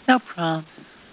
No problem.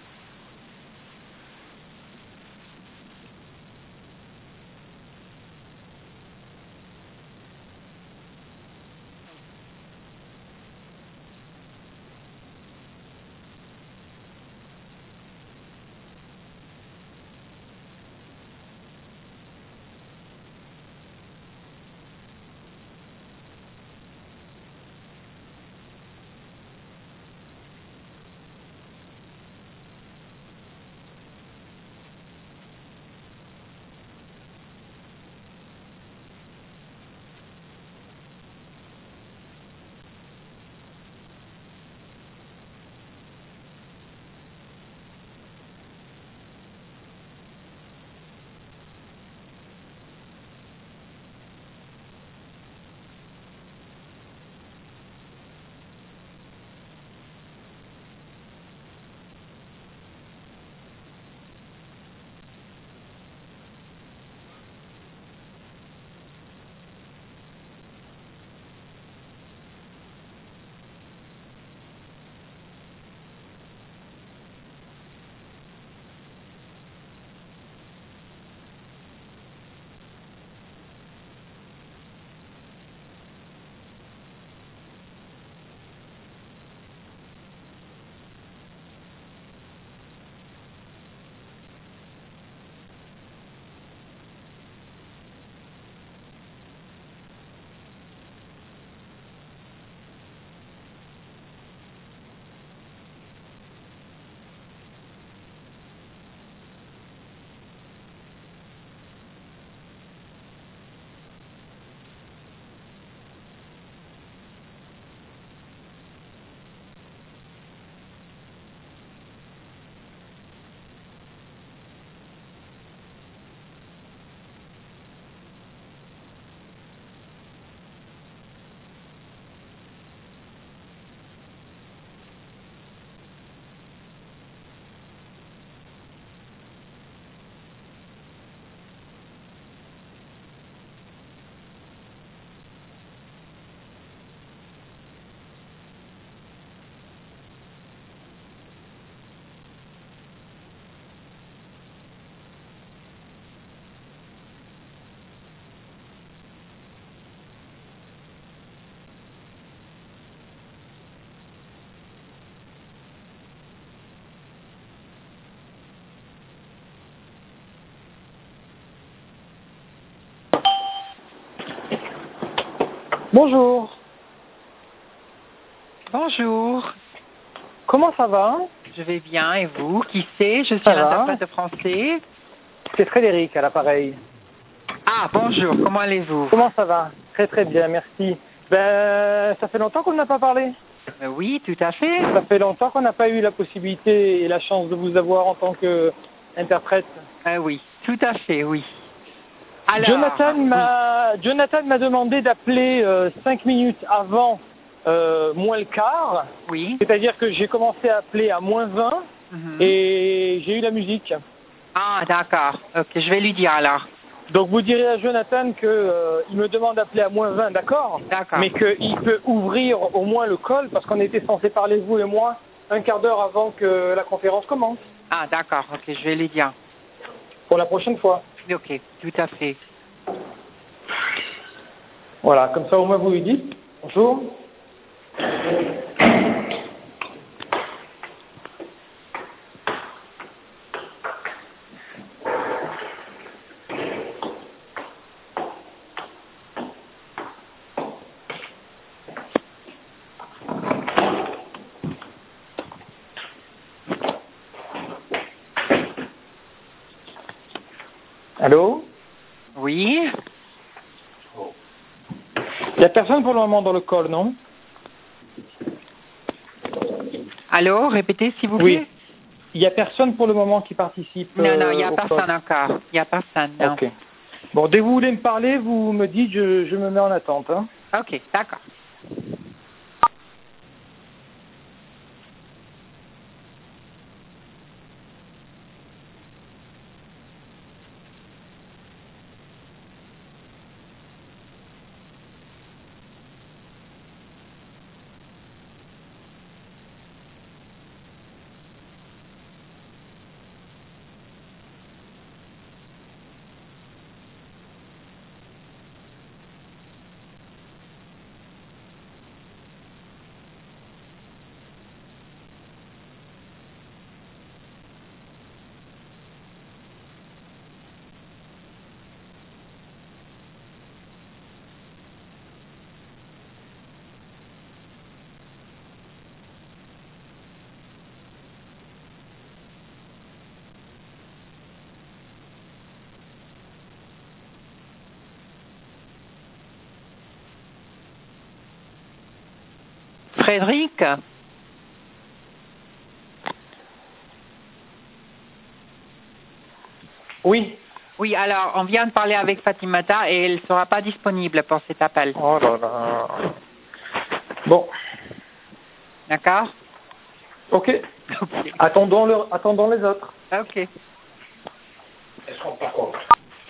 Bonjour. Bonjour. Comment ça va? Je vais bien, et vous? Qui c'est? Je suis Ça va. l'interprète de français. C'est Frédéric à l'appareil. Ah, bonjour, comment allez-vous? Comment ça va? Très très bien, merci. Ça fait longtemps qu'on n'a pas parlé. Oui, tout à fait. Ça fait longtemps qu'on n'a pas eu la possibilité et la chance de vous avoir en tant qu'interprète. Oui, tout à fait, oui. Alors, Jonathan m'a demandé d'appeler 5 minutes avant moins le quart. oui. C'est-à-dire que j'ai commencé à appeler à moins 20 Mhm. et j'ai eu la musique. Ah, d'accord. Ok, je vais lui dire alors. Donc vous direz à Jonathan que il me demande d'appeler à moins 20, d'accord? D'accord. Mais qu'il peut ouvrir au moins le call parce qu'on était censé parler, vous et moi, un quart d'heure avant que la conférence commence. Ah, d'accord, ok, je vais lui dire. Pour la prochaine fois. Ok, tout à fait. Voilà, comme ça au moins vous lui dites bonjour. Allô? Oui? Il n'y a personne pour le moment dans le call, non? Allô, répétez s'il vous plaît? Oui. Il n'y a personne pour le moment qui participe Non, non, il n'y a au call. personne encore. Il n'y a personne, non. Ok. Bon, dès que vous voulez me parler, vous me dites, je me mets en attente. Hein. Ok, d'accord. Frédéric? Oui. Oui, alors, on vient de parler avec Fatimata et elle ne sera pas disponible pour cet appel. Oh là là. Bon. D'accord? Ok. Ok. Attendons les autres. Ok. Est-ce qu'on par contre?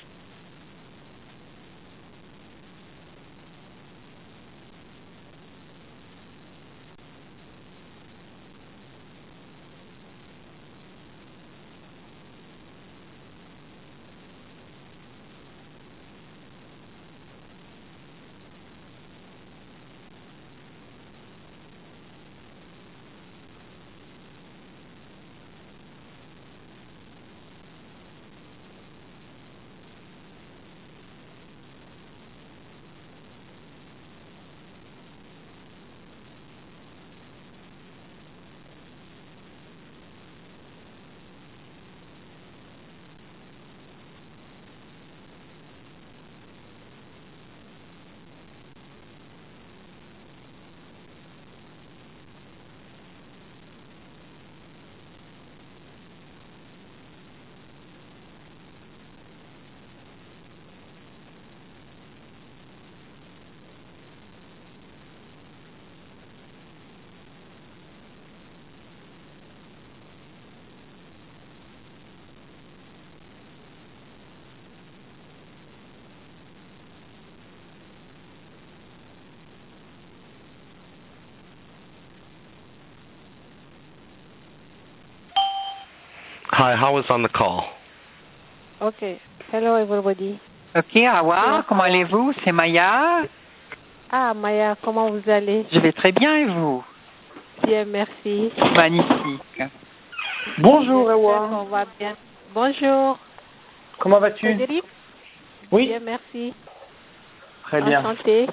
Hi, how was on the call? Okay. Hello, everybody. Ok, Awa, comment allez-vous? C'est Maya. Ah, Maya, comment vous allez? Je vais très bien et vous? Bien, merci. Magnifique. Bonjour, J'espère Ewa. qu'on va bien. Bonjour. Comment vas-tu? Frédéric? Oui. Bien, merci. Très bien. Enchantée.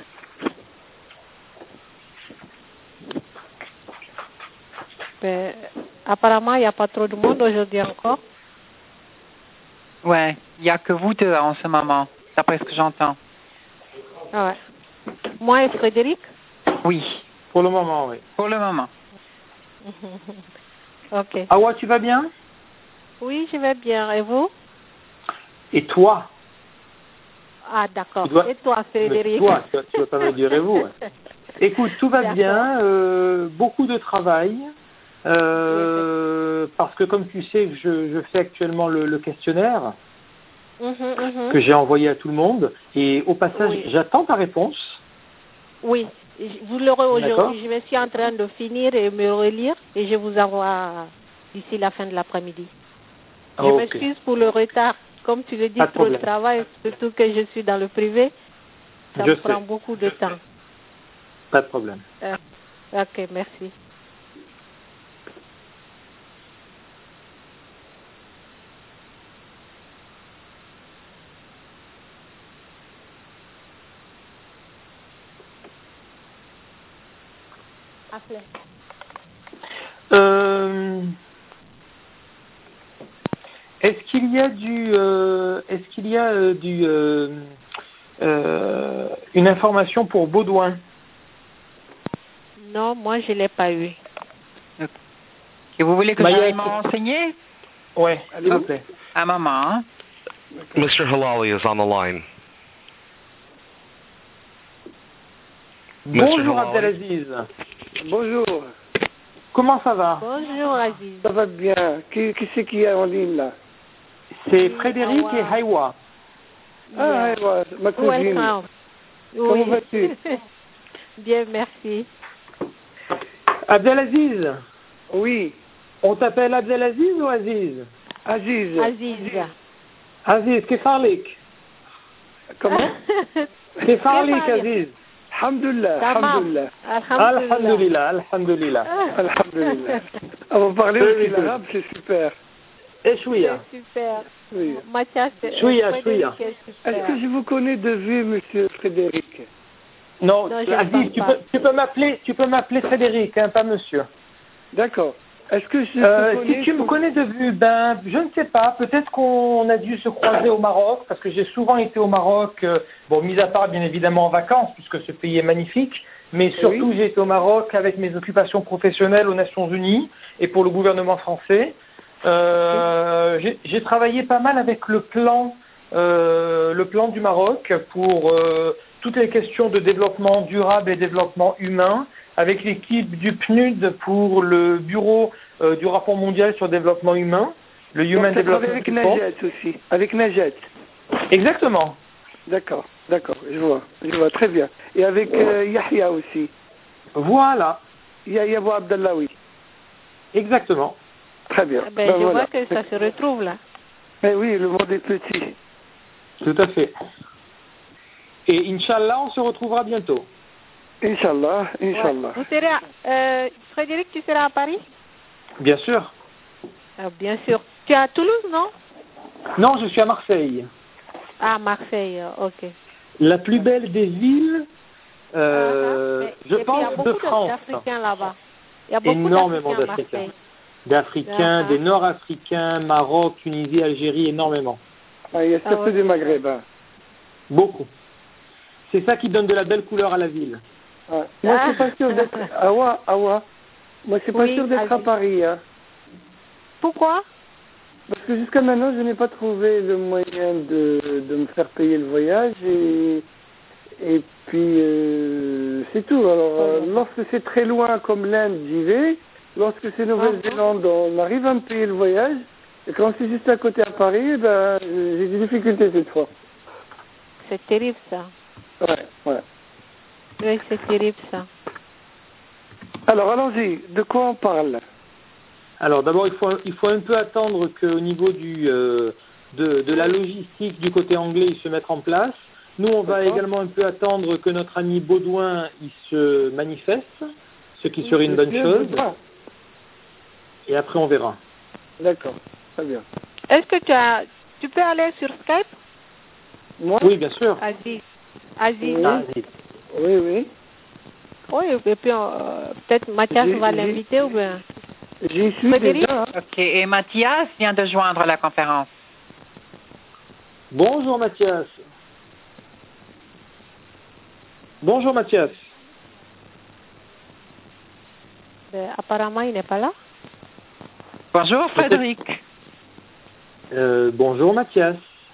Ben, apparemment, il n'y a pas trop de monde aujourd'hui encore. Ouais, il n'y a que vous deux en ce moment, d'après ce que j'entends. Ah ouais. Moi et Frédéric? Oui, Pour le moment, oui. pour le moment. Ok. Awa, tu vas bien? Oui, je vais bien. Et vous? Et toi? Ah, d'accord. Tu dois- Et toi, Mais Frédéric? toi, tu vas pas me dire et vous. Ouais. Écoute, tout va D'accord. bien, beaucoup de travail, parce que comme tu sais, je fais actuellement le questionnaire que j'ai envoyé à tout le monde, et au passage, Oui. j'attends ta réponse. Oui, vous l'aurez D'accord. aujourd'hui. Je me suis en train de finir et me relire et je vous envoie d'ici la fin de l'après-midi. Je Ok. m'excuse pour le retard. Comme tu le dis, Pas de trop de problème. travail, surtout que je suis dans le privé, ça Je me sais. prend beaucoup de temps. Pas de problème. Ok, merci. Appelez. Est-ce qu'il y a une information pour Baudouin? Non, moi je ne l'ai pas eu. Et vous voulez que Maya, j'aille me renseigner? Ouais, s'il vous plaît. Un moment, hein? Mr. Halali is on the line. Bonjour Halali. Abdelaziz. Bonjour, Comment ça va? Bonjour Aziz. ça va bien. Qui c'est qui est en ligne là? C'est Oui, Frédéric Awa. et Haïwa. Ah, ouais, ma cousine. Welcome. Comment Oui. vas-tu? Bien, merci. Abdelaziz, Oui, on t'appelle Abdelaziz ou Aziz? Aziz. Aziz. Aziz, كيف حالك؟ Comment? كيف حالك Aziz? Alhamdulillah, Tamam. alhamdulillah. Alhamdulillah, alhamdulillah. Alhamdulillah. Ah, vous parlez Very aussi good. l'arabe, c'est super. Et شوية. C'est super. Oui. Mathias, شوية Frédéric شوية. est Est-ce super. que je vous connais de vue, monsieur Frédéric? Non, Non, je Aziz, ne pense tu peux m'appeler Frédéric, hein, pas monsieur. D'accord. Est-ce que je te connais Si tu me connais de vue, ben, je ne sais pas. Peut-être qu'on a dû se croiser au Maroc, parce que j'ai souvent été au Maroc, bon, mis à part bien évidemment en vacances, puisque ce pays est magnifique, mais surtout j'ai été au Maroc avec mes occupations professionnelles aux Nations Unies et pour le gouvernement français. J'ai travaillé pas mal avec le plan du Maroc pour toutes les questions de développement durable et développement humain, avec l'équipe du PNUD pour le bureau du rapport mondial sur le développement humain, le Human Development avec Report. Najat aussi, avec Najat. Exactement. D'accord, je vois très bien. Et avec Yahya aussi. Voilà. Yahya Abou Abdallah, oui. Exactement. Très bien. Je vois que ça se retrouve là. Mais oui, le monde est petit. Tout à fait. Et Inch'Allah, on se retrouvera bientôt. Inch'Allah. Vous serez Frédéric, tu seras à Paris? Bien sûr. Bien sûr. Tu es à Toulouse, non? Non, je suis à Marseille. Ah, Marseille, ok. La plus belle des villes, je pense, de France. Il y a beaucoup d'Africains là-bas. Il y a énormément d'Africains. D'Africains, des Nord-Africains, Maroc, Tunisie, Algérie, énormément. Il y a surtout des Maghrébins. Beaucoup. C'est ça qui donne de la belle couleur à la ville. Ouais. Moi, je suis pas sûr d'être... Awa. Moi, je suis pas sûr d'être à Paris. Hein. Pourquoi? Parce que jusqu'à maintenant, je n'ai pas trouvé le moyen de me faire payer le voyage. Et puis, c'est tout. Alors, lorsque c'est très loin comme l'Inde, j'y vais. Lorsque c'est Nouvelle-Zélande, on arrive à me payer le voyage. Et quand c'est juste à côté à Paris, j'ai des difficultés cette fois. C'est terrible, ça. Ouais. Oui, c'est terrible, ça. Alors, allons-y. De quoi on parle? Alors, d'abord, il faut un peu attendre qu'au niveau de la logistique du côté anglais, il se mette en place. Nous, on va également un peu attendre que notre ami Baudouin il se manifeste, ce qui serait une bonne chose. Et après, on verra. D'accord, très bien. Est-ce que tu peux aller sur Skype? Moi? Oui, bien sûr. Aziz. Oui. Oui, et puis peut-être Mathias va l'inviter ou bien... J'y suis déjà. Ok, et Mathias vient de joindre la conférence. Bonjour Mathias. Apparemment, il n'est pas là. Bonjour Frédéric. Bonjour Mathias.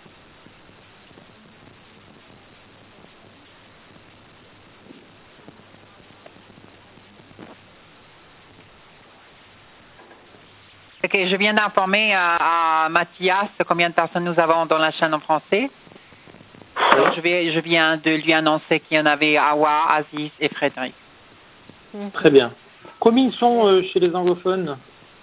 Ok, je viens d'informer à Mathias combien de personnes nous avons dans la chaîne en français. Alors, je viens de lui annoncer qu'il y en avait Awa, Aziz et Frédéric. Très bien. Combien ils sont chez les anglophones?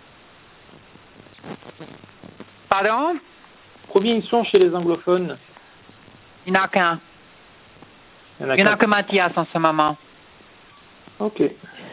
Pardon? Combien ils sont chez les anglophones? Il n'y en a qu'un. Il n'y en a que Mathias en ce moment. Ok.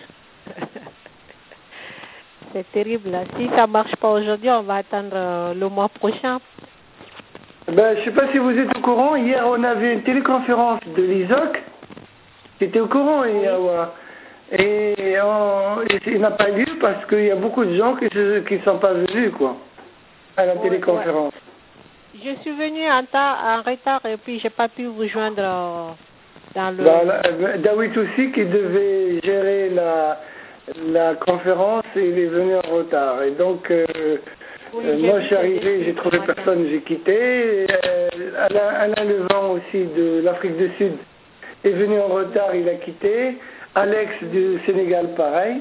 C'est terrible. Là. Si ça ne marche pas aujourd'hui, on va attendre le mois prochain. Je ne sais pas si vous êtes au courant. Hier, on avait une téléconférence de l'ISOC. J'étais au courant hier. Et il n'a pas lieu parce qu'il y a beaucoup de gens qui ne sont pas venus à la téléconférence. Je suis venue en retard et puis je n'ai pas pu vous joindre dans le... David aussi qui devait gérer la conférence et il est venu en retard. Et donc, moi je suis arrivé, j'ai trouvé personne, j'ai quitté. Alain Levent aussi de l'Afrique du Sud est venu en retard, il a quitté. Alex du Sénégal, pareil.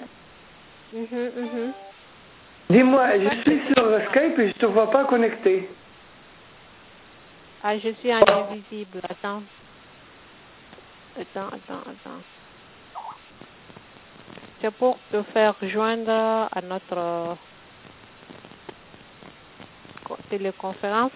Dis-moi, je suis sur Skype et je ne te vois pas connecté. Ah, je suis en invisible. Attends. C'est pour te faire joindre à notre téléconférence.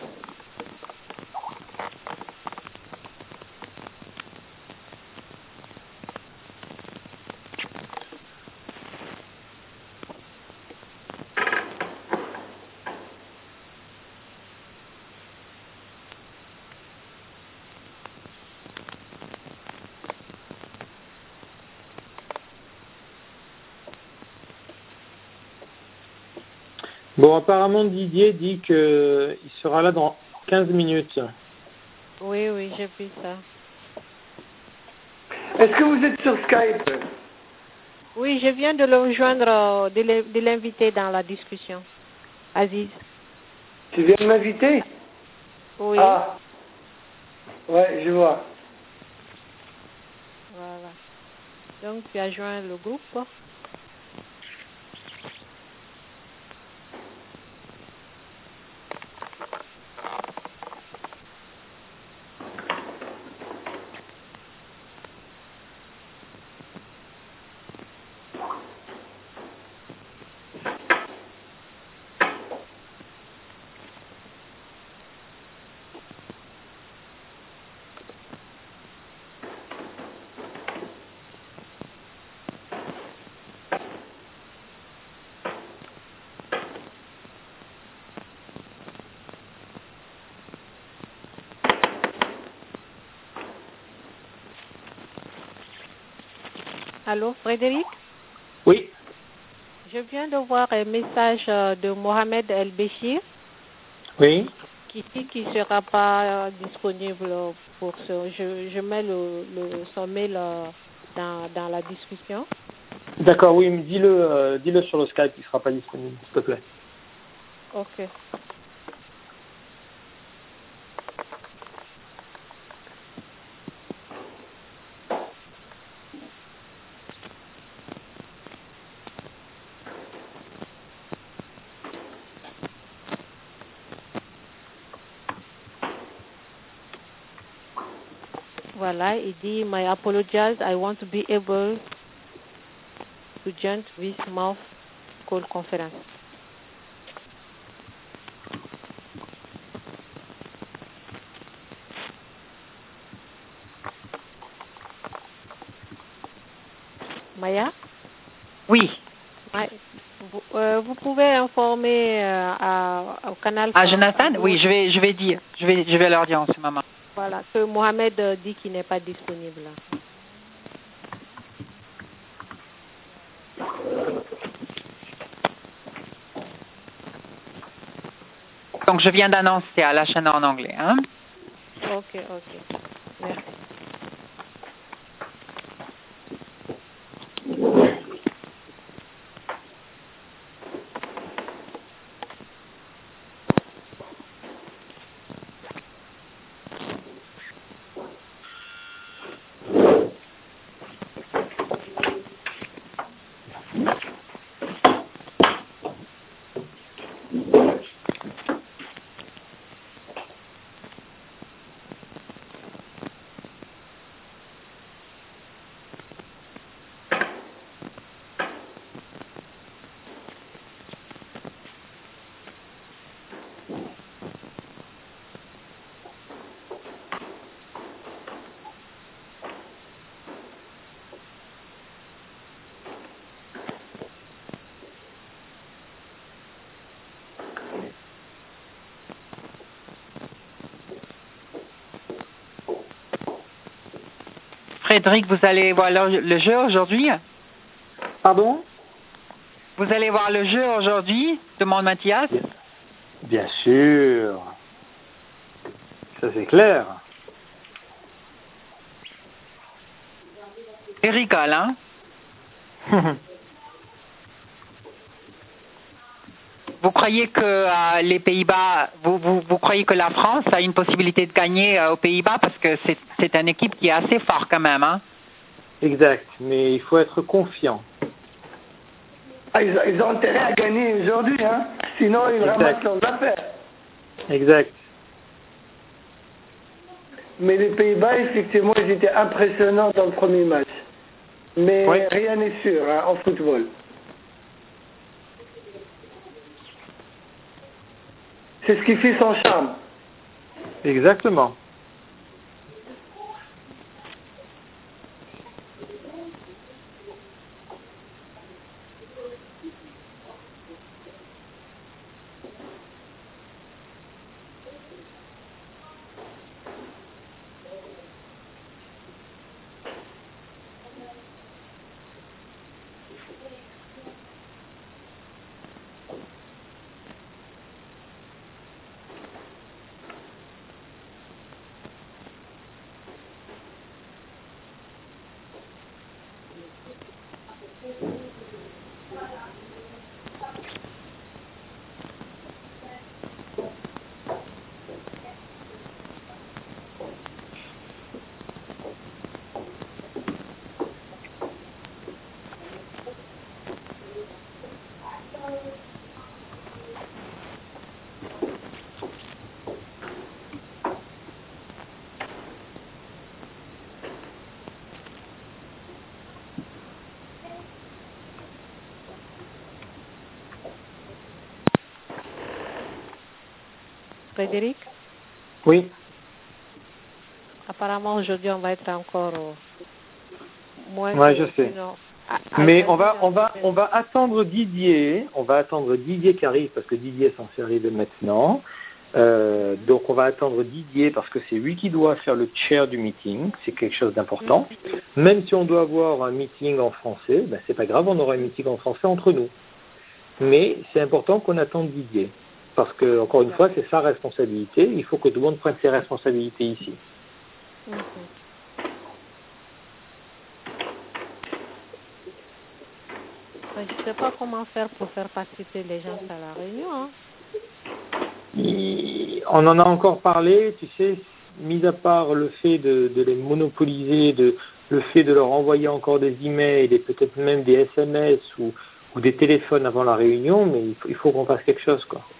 Bon, apparemment Didier dit qu'il sera là dans 15 minutes. Oui, j'ai vu ça. Est-ce que vous êtes sur Skype? Oui, je viens de le rejoindre, de l'inviter dans la discussion. Aziz. Tu viens de m'inviter? Oui. Ah. Ouais, je vois. Voilà. Donc, tu as joint le groupe. Allô, Frédéric? Oui. Je viens de voir un message de Mohamed El-Béchir Oui. qui dit qu'il ne sera pas disponible pour ce. Je mets son mail dans la discussion. D'accord, oui, mais dis-le sur le Skype, il ne sera pas disponible, s'il te plaît. Ok. Voilà, il dit, my apologies, I want to be able to join this month call conference. Maya? Oui. Vous pouvez informer au canal. À Jonathan? Oui, je vais leur dire en ce moment. Voilà, que Mohamed dit qu'il n'est pas disponible. Donc, je viens d'annoncer à la chaîne en anglais. Hein? Ok. Merci. Frédéric, vous allez voir le jeu aujourd'hui? Pardon? Vous allez voir le jeu aujourd'hui? Demande Mathias. Bien sûr. Ça, c'est clair. Il rigole, hein? Vous croyez que les Pays-Bas, vous croyez que la France a une possibilité de gagner aux Pays-Bas parce que c'est une équipe qui est assez forte quand même, hein? Exact, mais il faut être confiant. Ah, ils ont intérêt à gagner aujourd'hui, hein. Sinon, ils ramassent leurs affaires. Exact. Mais les Pays-Bas, effectivement, ils étaient impressionnants dans le premier match. Mais Oui. rien n'est sûr hein, en football. C'est ce qui fait son charme. Exactement. Frédéric, Oui. apparemment aujourd'hui on va être encore moins. Ouais, que je sais. sinon, Mais on va attendre Didier. On va attendre Didier qui arrive parce que Didier est censé arriver maintenant. Donc on va attendre Didier parce que c'est lui qui doit faire le chair du meeting. C'est quelque chose d'important. Même si on doit avoir un meeting en français, ben c'est pas grave, on aura un meeting en français entre nous. Mais c'est important qu'on attende Didier parce que encore une fois, c'est sa responsabilité. Il faut que tout le monde prenne ses responsabilités ici. Je ne sais pas comment faire pour faire participer les gens à la réunion. Hein. On en a encore parlé, tu sais, mis à part le fait de les monopoliser, le fait de leur envoyer encore des emails et peut-être même des SMS ou des téléphones avant la réunion, mais il faut qu'on fasse quelque chose, quoi.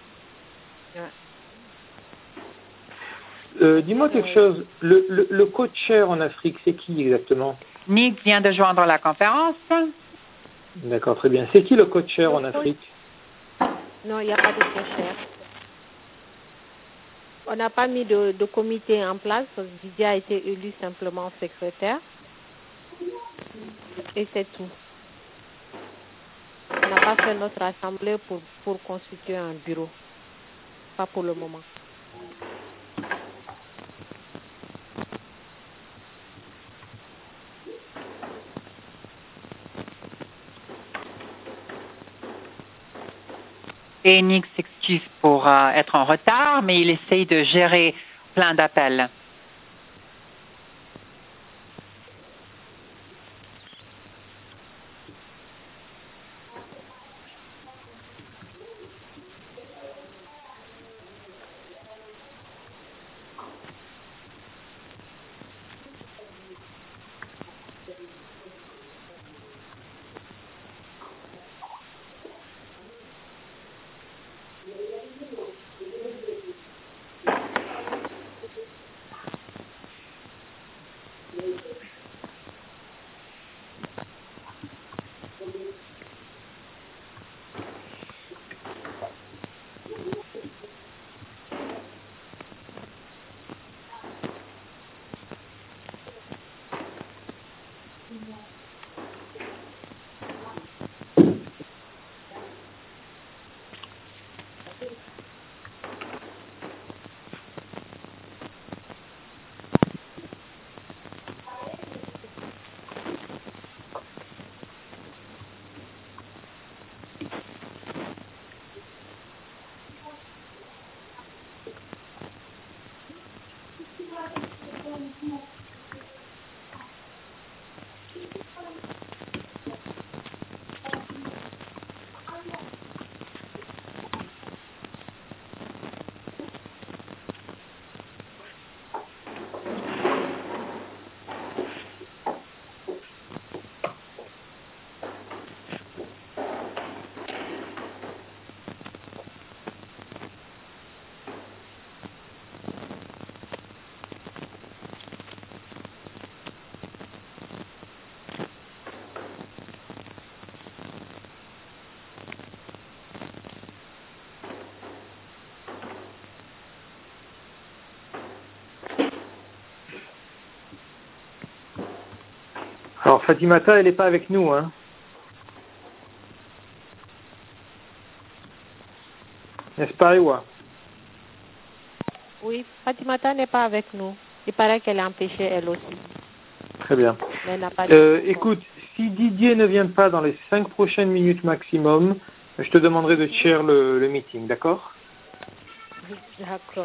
Ouais. Dis-moi quelque chose, le co-chair en Afrique, c'est qui exactement? Nick vient de joindre la conférence. D'accord, très bien. C'est qui le co-chair en Afrique? Non, il n'y a pas de co-chair. On n'a pas mis de comité en place. Didier a été élu simplement secrétaire. Et c'est tout. On n'a pas fait notre assemblée pour constituer un bureau. Pas pour le moment. Et Nick s'excuse pour être en retard, mais il essaye de gérer plein d'appels. Alors Fatimata, elle n'est pas avec nous, hein? N'est-ce pas, Ewa? Oui, Fatimata n'est pas avec nous. Il paraît qu'elle est empêchée elle aussi. Très bien. Mais elle n'a pas écoute, si Didier ne vient pas dans les 5 prochaines minutes maximum, je te demanderai de chair le meeting, d'accord? D'accord.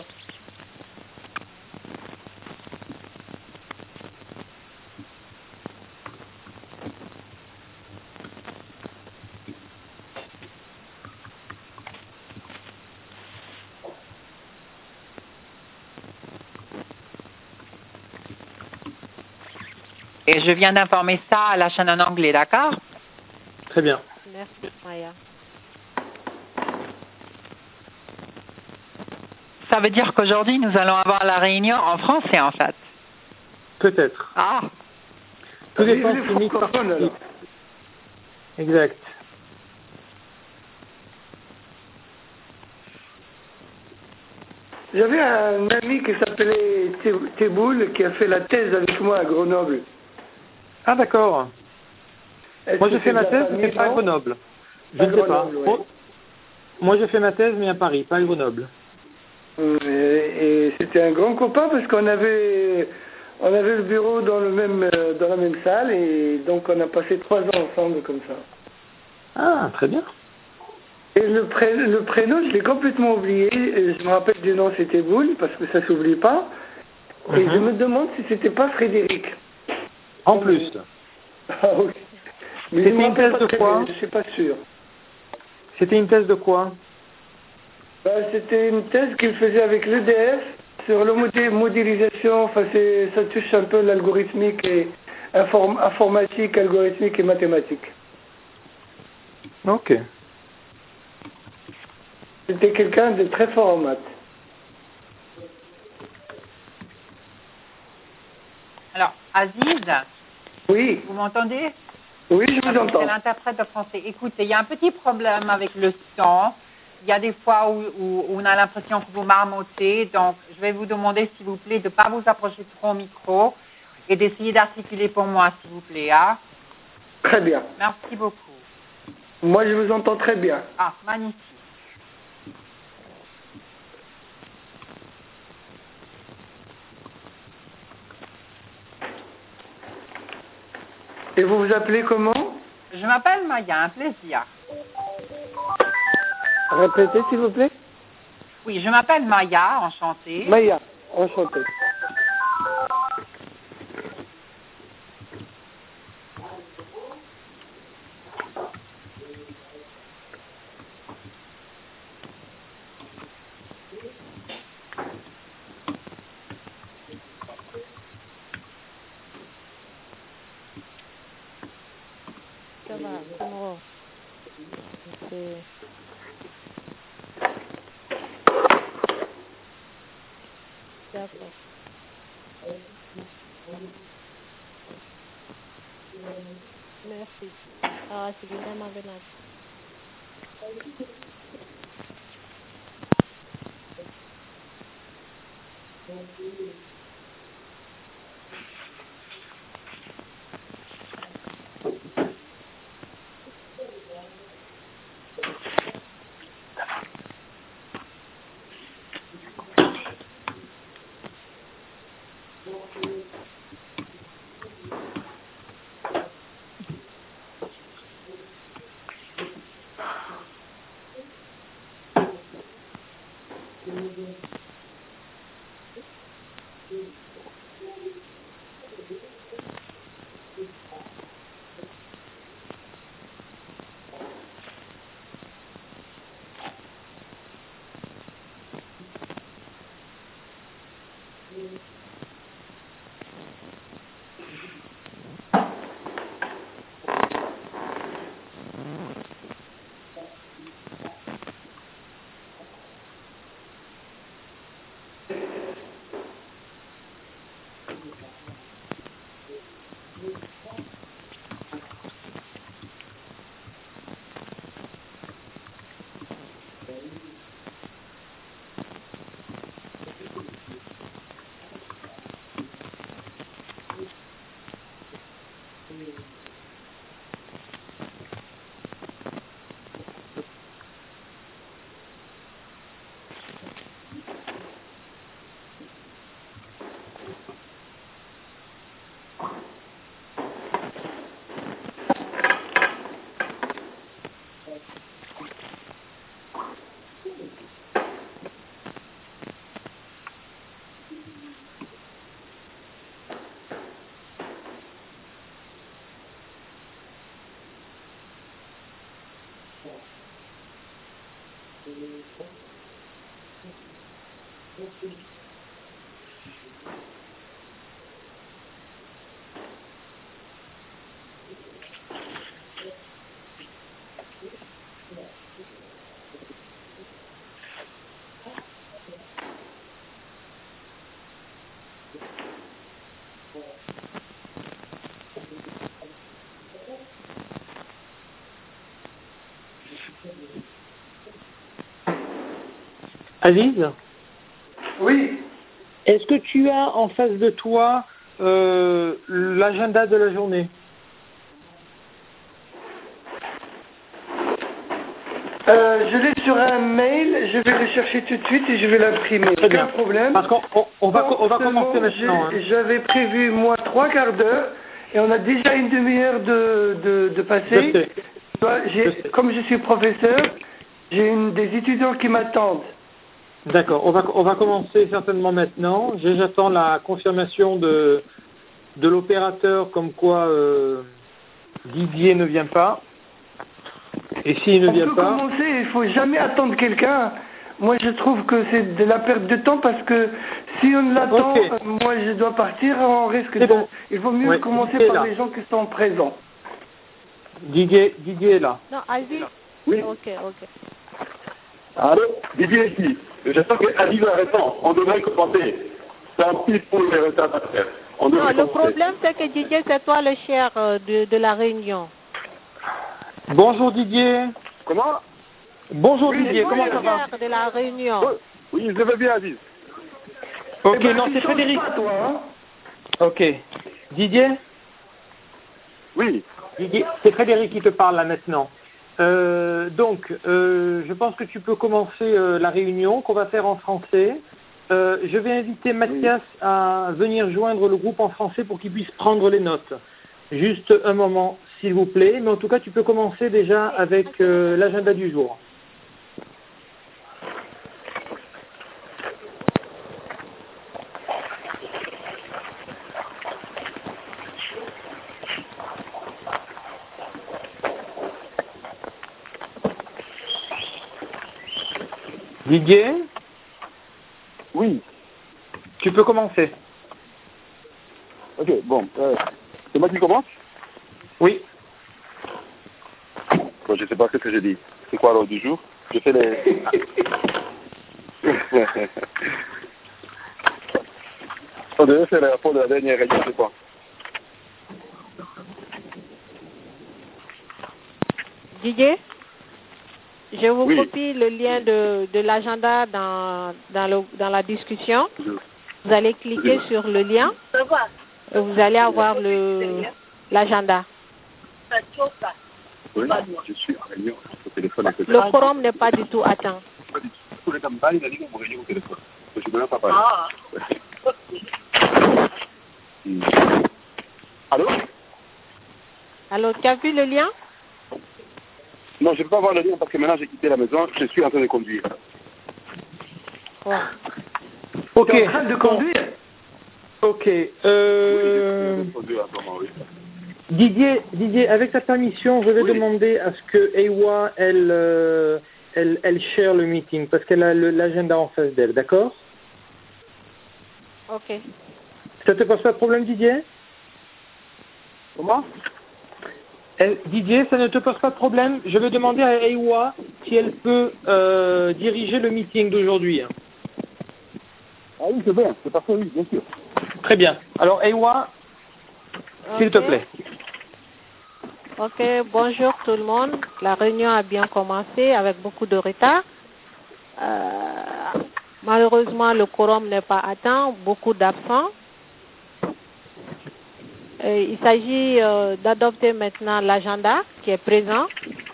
Et je viens d'informer ça à la chaîne en anglais, d'accord? Très bien. Merci, Maya. Ça veut dire qu'aujourd'hui, nous allons avoir la réunion en français, en fait. Peut-être. Ah, Tout dépend si Nick participe. Exact. J'avais un ami qui s'appelait Teboul, qui a fait la thèse avec moi à Grenoble. Ah, d'accord. Moi, j'ai fait ma thèse, mais pas à Grenoble. Je ne sais pas. Ouais. Moi, j'ai fait ma thèse, mais à Paris, pas à Grenoble. Et c'était un grand copain parce qu'on avait le bureau dans la même salle et donc on a passé 3 ans ensemble comme ça. Ah, très bien. Et le prénom, je l'ai complètement oublié. Et je me rappelle du nom, c'était Boule, parce que ça s'oublie pas. Et je me demande si c'était pas Frédéric. En plus. Ah oui. Mais c'était une thèse de quoi? Je suis pas sûr. C'était une thèse de quoi? C'était une thèse qu'il faisait avec l'EDF sur la modélisation. Enfin, ça touche un peu l'algorithmique et informatique, algorithmique et mathématique. Ok. C'était quelqu'un de très fort en maths. Alors, Aziz, oui. Vous m'entendez? Oui, je vous entends. C'est l'interprète de français. Écoutez, il y a un petit problème avec le son. Il y a des fois où on a l'impression que vous marmottez. Donc, je vais vous demander, s'il vous plaît, de ne pas vous approcher trop au micro et d'essayer d'articuler pour moi, s'il vous plaît. Hein? Très bien. Merci beaucoup. Moi, je vous entends très bien. Ah, magnifique. Et vous vous appelez comment? Je m'appelle Maya, un plaisir. Répétez, s'il vous plaît. Oui, je m'appelle Maya, enchantée. Maya, enchantée. Ça va, comment? D'accord. Merci. Ah, c'est bien maintenant. Aziz? Oui. Est-ce que tu as en face de toi l'agenda de la journée? Je l'ai sur un mail, je vais le chercher tout de suite et je vais l'imprimer. Très bien. Aucun problème. Parce qu'on va commencer maintenant. Hein. J'avais prévu, moi, 3 quarts d'heure et on a déjà une demi-heure de passer. Comme je suis professeur, j'ai des étudiants qui m'attendent. D'accord, on va commencer certainement maintenant. J'attends la confirmation de l'opérateur comme quoi Didier ne vient pas. Et s'il ne vient pas... On peut commencer, il ne faut jamais attendre quelqu'un. Moi, je trouve que c'est de la perte de temps parce que si on l'attend, moi, je dois partir, on risque de... Bon. Il vaut mieux commencer par les gens qui sont présents. Didier est là. Non, Aziz. Oui. Ok. Allô, Didier ici. J'attends que Aziz répond. On devrait commencer. C'est un petit pour les retardataires. Non, le problème, c'est que Didier, c'est toi le cher de la réunion. Bonjour Didier. Comment? Bonjour Didier, comment ça va? Le cher de la réunion. Oui, je vais bien, Aziz. Ok, non, c'est Frédéric. Toi, hein? Ok. Didier? Oui. Didier, c'est Frédéric qui te parle là maintenant. Donc, je pense que tu peux commencer la réunion qu'on va faire en français. Je vais inviter Mathias à venir joindre le groupe en français pour qu'il puisse prendre les notes. Juste un moment, s'il vous plaît. Mais en tout cas, tu peux commencer déjà avec l'agenda du jour. Didier? Oui. Tu peux commencer. Ok, bon. C'est moi qui commence? Oui. Bon, je ne sais pas ce que j'ai dit. C'est quoi l'ordre du jour? Je fais les... On devait faire le rapport de la dernière réunion, c'est quoi? Didier, je vous copie le lien de l'agenda dans la discussion. Vous allez cliquer sur le lien et vous allez avoir l'agenda. Oui, je suis en réunion au téléphone. Le quorum n'est pas du tout atteint. Pas du tout. Il a dit qu'on réunion au téléphone. Je ne peux même pas parler. Allô, tu as vu le lien? Non, je ne peux pas voir le lien parce que maintenant j'ai quitté la maison. Je suis en train de conduire. Ok. Tu es en train de conduire? Ok. Didier, avec ta permission, je vais demander à ce que Ewa, elle share le meeting parce qu'elle a l'agenda en face d'elle, d'accord? Ok. Ça te pose pas de problème, Didier? Comment? Didier, ça ne te pose pas de problème? Je vais demander à Ewa si elle peut diriger le meeting d'aujourd'hui. Ah oui, c'est bien, c'est parfait, oui, bien sûr. Très bien. Alors, Ewa, s'il te plaît. Ok, bonjour tout le monde. La réunion a bien commencé avec beaucoup de retard. Malheureusement, le quorum n'est pas atteint, beaucoup d'absents. Il s'agit d'adopter maintenant l'agenda qui est présent.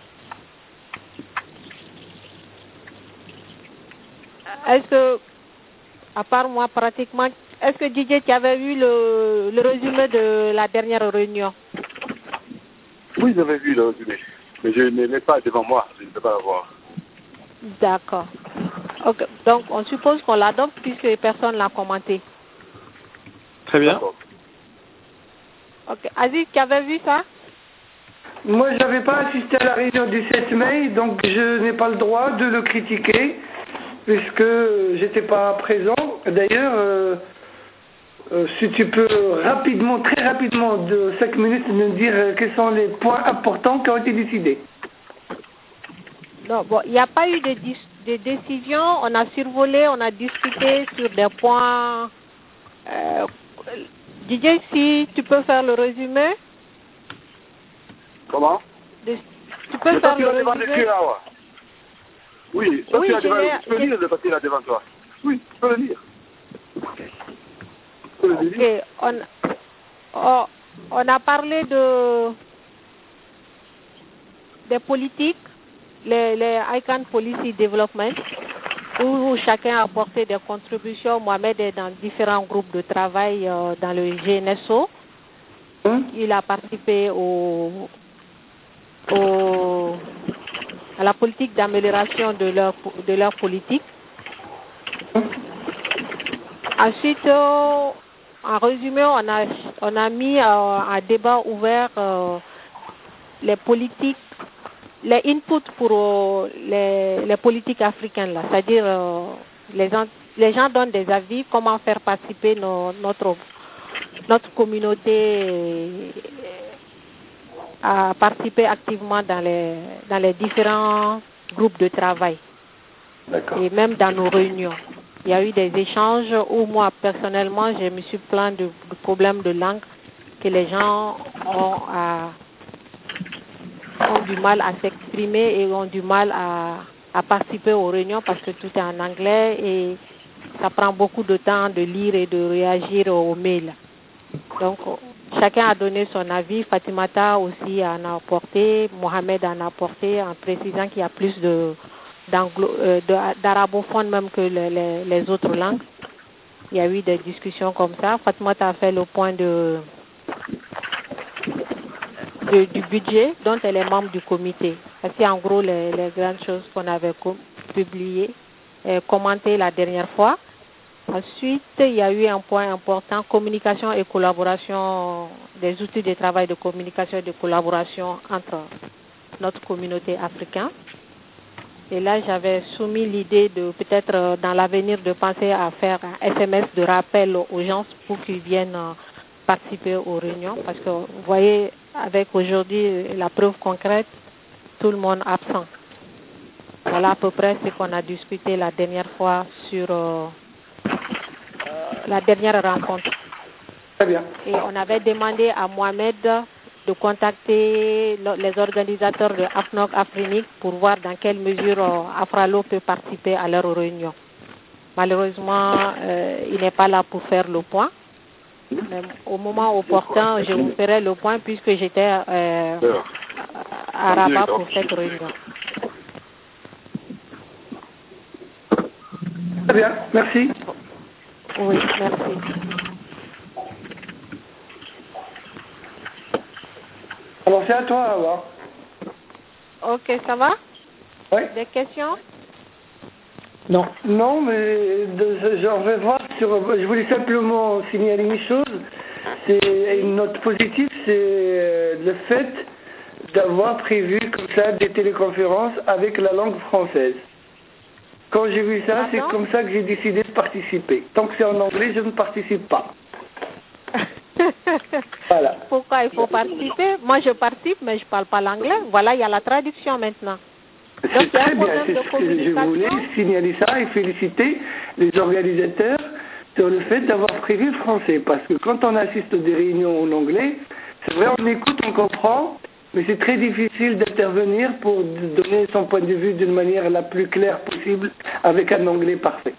Est-ce que, à part moi pratiquement, est-ce que Didier, tu avais vu le résumé de la dernière réunion? Oui, j'avais vu le résumé, mais je ne l'ai pas devant moi, je ne peux pas la voir. D'accord. Okay. Donc, on suppose qu'on l'adopte puisque personne ne l'a commenté. Très bien. Ok. Aziz, tu avais vu ça? Moi, je n'avais pas assisté à la réunion du 7 mai, donc je n'ai pas le droit de le critiquer, puisque j'étais pas présent. D'ailleurs, si tu peux rapidement, très rapidement, de 5 minutes, nous dire quels sont les points importants qui ont été décidés. Non, bon, il n'y a pas eu de décision. On a survolé, on a discuté sur des points. Didier, si tu peux faire le résumé. Comment? Tu peux faire le résumé. Oui, toi tu as devant, tu peux lire le papier là devant toi. Oui, tu peux le lire. On a parlé des politiques, les ICANN Policy Development, où chacun a apporté des contributions. Mohamed est dans différents groupes de travail dans le GNSO. Il a participé à la politique d'amélioration de leur politique. Ensuite, en résumé, on a mis un débat ouvert les politiques, les inputs pour les politiques africaines, c'est-à-dire les gens donnent des avis, comment faire participer notre communauté à participer activement dans les différents groupes de travail et même dans nos réunions. Il y a eu des échanges où moi, personnellement, je me suis plaint de problèmes de langue que les gens ont du mal à s'exprimer et ont du mal à participer aux réunions parce que tout est en anglais et ça prend beaucoup de temps de lire et de réagir aux mails. Donc, chacun a donné son avis. Fatimata aussi en a apporté, Mohamed en a apporté en précisant qu'il y a plus d'arabophones même que les autres langues. Il y a eu des discussions comme ça. Fatimata a fait le point du budget dont elle est membre du comité. C'est en gros les grandes choses qu'on avait publiées et commentées la dernière fois. Ensuite, il y a eu un point important, communication et collaboration, des outils de travail de communication et de collaboration entre notre communauté africaine. Et là, j'avais soumis l'idée de peut-être dans l'avenir de penser à faire un SMS de rappel aux gens pour qu'ils viennent participer aux réunions. Parce que vous voyez, avec aujourd'hui la preuve concrète, tout le monde absent. Voilà à peu près ce qu'on a discuté la dernière fois sur la dernière rencontre. Très bien. Et on avait demandé à Mohamed de contacter les organisateurs de AFNOC Afrinique pour voir dans quelle mesure Afralo peut participer à leur réunion. Malheureusement, il n'est pas là pour faire le point. Mais au moment opportun, je vous ferai le point puisque j'étais à Rabat pour cette réunion. Très bien, merci. Oui, merci. Alors c'est à toi, Awa. Ok, ça va? Oui. Des questions? Non. Non, mais j'en vais voir je voulais simplement signaler une chose. C'est une note positive, c'est le fait d'avoir prévu comme ça des téléconférences avec la langue française. Quand j'ai vu ça, c'est comme ça que j'ai décidé de participer. Tant que c'est en anglais, je ne participe pas. Voilà. Pourquoi il faut participer? Moi, je participe, mais je ne parle pas l'anglais. Voilà, il y a la traduction maintenant. C'est très bien, c'est ce que je voulais signaler ça et féliciter les organisateurs sur le fait d'avoir prévu le français. Parce que quand on assiste à des réunions en anglais, c'est vrai, on écoute, on comprend, mais c'est très difficile d'intervenir pour donner son point de vue d'une manière la plus claire possible avec un anglais parfait.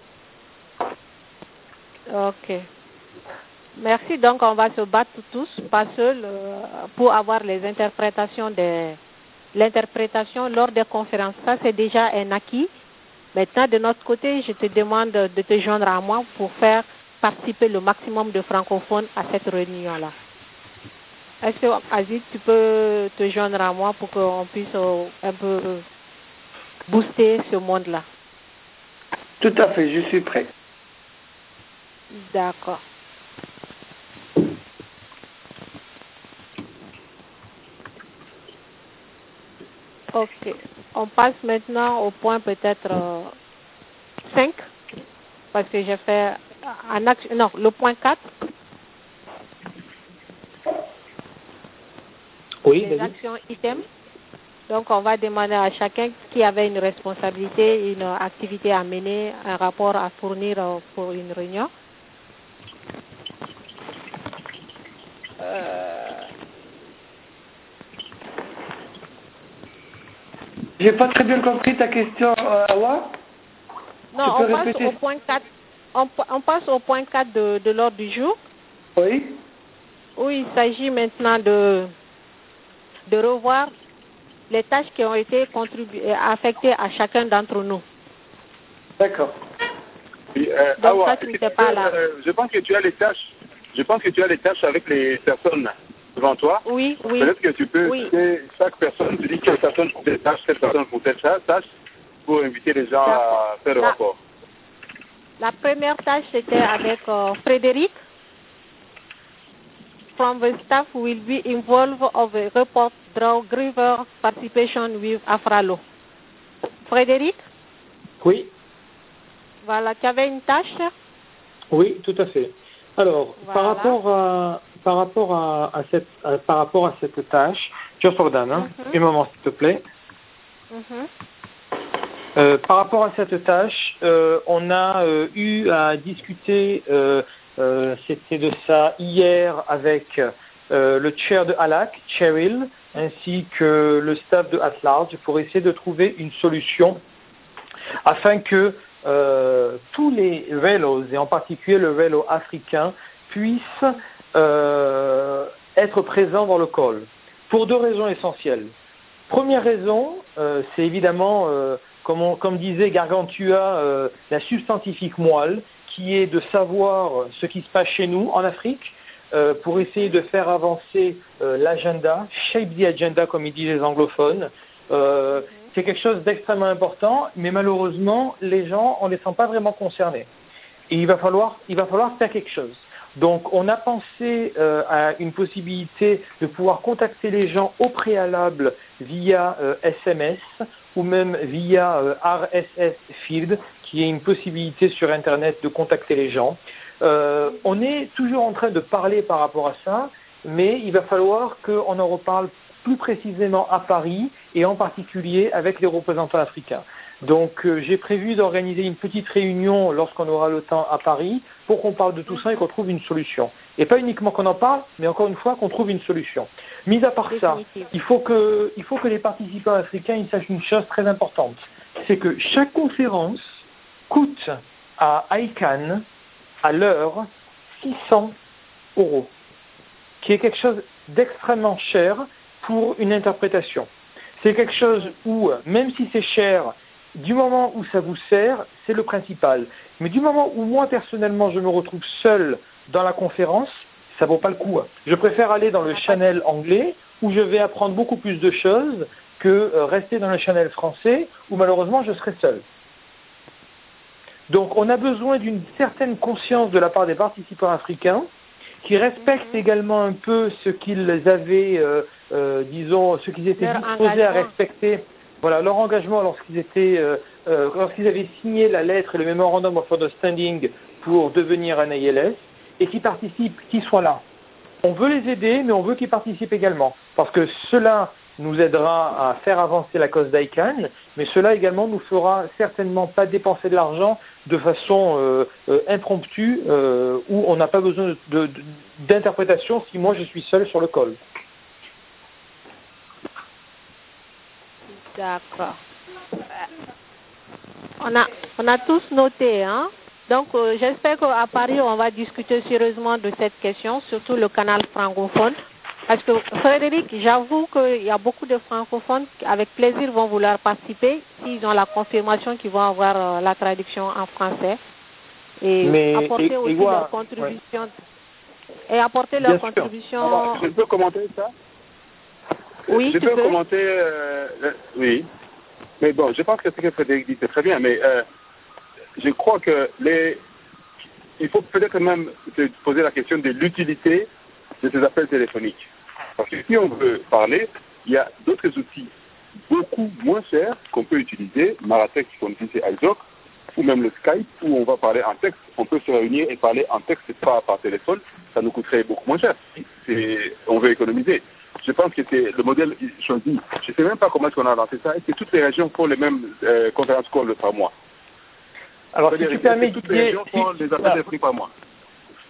Ok. Merci. Donc, on va se battre tous, pas seuls, pour avoir l'interprétation lors des conférences. Ça, c'est déjà un acquis. Maintenant, de notre côté, je te demande de te joindre à moi pour faire participer le maximum de francophones à cette réunion-là. Est-ce que, Aziz, tu peux te joindre à moi pour qu'on puisse un peu booster ce monde-là? Tout à fait, je suis prêt. D'accord. Ok. On passe maintenant au point peut-être 5, parce que j'ai fait le point 4. Oui, les actions items. Donc, on va demander à chacun qui avait une responsabilité, une activité à mener, un rapport à fournir pour une réunion. J'ai pas très bien compris ta question, Awa. Non, on passe au point 4. On passe au point 4 de l'ordre du jour. Oui. Oui, il s'agit maintenant de revoir les tâches qui ont été affectées à chacun d'entre nous. D'accord. Oui, Donc, ça, tu n'étais pas là. je pense que tu as les tâches. Je pense que tu as les tâches avec les personnes devant toi. Oui, oui. Peut-être que tu peux, Oui. chaque personne, tu dis quelle personne pour telle tâche, quelle personne pour telle tâche, pour inviter les gens à faire le rapport. La première tâche, c'était avec Frédéric. From the staff will be involved of a report draw Griver participation with Afralo. Frédéric? Oui. Voilà, tu avais une tâche? Oui, tout à fait. Alors, voilà. par rapport à cette tâche, just hold on, hein, un moment s'il te plaît. Par rapport à cette tâche, on a eu à discuter, c'était de ça hier avec le chair de ALAC, Cheryl, ainsi que le staff de At-Large pour essayer de trouver une solution afin que tous les vélos, et en particulier le vélo africain, puissent être présents dans le call, pour deux raisons essentielles. Première raison, c'est évidemment, comme disait Gargantua, la substantifique moelle, qui est de savoir ce qui se passe chez nous en Afrique, pour essayer de faire avancer l'agenda, shape the agenda comme ils disent les anglophones. C'est quelque chose d'extrêmement important, mais malheureusement, les gens, on ne les sent pas vraiment concernés. Et il va falloir faire quelque chose. Donc, on a pensé à une possibilité de pouvoir contacter les gens au préalable via SMS ou même via RSS Field, qui est une possibilité sur Internet de contacter les gens. On est toujours en train de parler par rapport à ça, mais il va falloir qu'on en reparle plus précisément à Paris et en particulier avec les représentants africains. Donc j'ai prévu d'organiser une petite réunion lorsqu'on aura le temps à Paris pour qu'on parle de tout ça et qu'on trouve une solution. Et pas uniquement qu'on en parle, mais encore une fois qu'on trouve une solution. Mis à part ça, il faut que les participants africains ils sachent une chose très importante, c'est que chaque conférence coûte à ICANN à l'heure 600 €, qui est quelque chose d'extrêmement cher pour une interprétation. C'est quelque chose où, même si c'est cher, du moment où ça vous sert, c'est le principal. Mais du moment où moi, personnellement, je me retrouve seul dans la conférence, ça vaut pas le coup. Je préfère aller dans le channel anglais, où je vais apprendre beaucoup plus de choses, que rester dans le channel français, où malheureusement, je serai seul. Donc, on a besoin d'une certaine conscience de la part des participants africains, qui respectent également un peu ce qu'ils avaient, disons, ce qu'ils étaient disposés à respecter, voilà, leur engagement lorsqu'ils avaient signé la lettre et le Memorandum of Understanding pour devenir un ALS, et qui participent, qui soient là. On veut les aider, mais on veut qu'ils participent également, parce que cela nous aidera à faire avancer la cause d'ICANN, mais cela également nous fera certainement pas dépenser de l'argent de façon impromptue, où on n'a pas besoin d'interprétation si moi je suis seul sur le call. D'accord. On a tous noté, hein? Donc, j'espère qu'à Paris, on va discuter sérieusement de cette question, surtout le canal francophone. Parce que, Frédéric, j'avoue qu'il y a beaucoup de francophones qui, avec plaisir, vont vouloir participer s'ils ont la confirmation qu'ils vont avoir la traduction en français. Et apporter aussi leur contribution. Ouais. Et apporter leur contribution. Alors, je peux commenter ça? Oui, je peux commenter. Oui. Mais bon, je pense que ce que Frédéric dit, c'est très bien, mais je crois que il faut peut-être même se poser la question de l'utilité de ces appels téléphoniques. Parce que si on veut parler, il y a d'autres outils beaucoup moins chers qu'on peut utiliser, Maratex, comme dit iZoc, ou même le Skype, où on va parler en texte. On peut se réunir et parler en texte, pas par téléphone. Ça nous coûterait beaucoup moins cher. On veut économiser. Je pense que c'est le modèle choisi. Je ne sais même pas comment est-ce qu'on a lancé ça. Est-ce que toutes les régions font les mêmes conférences calls par mois? Alors, si tu permets, toutes les régions font des appels téléphoniques par mois.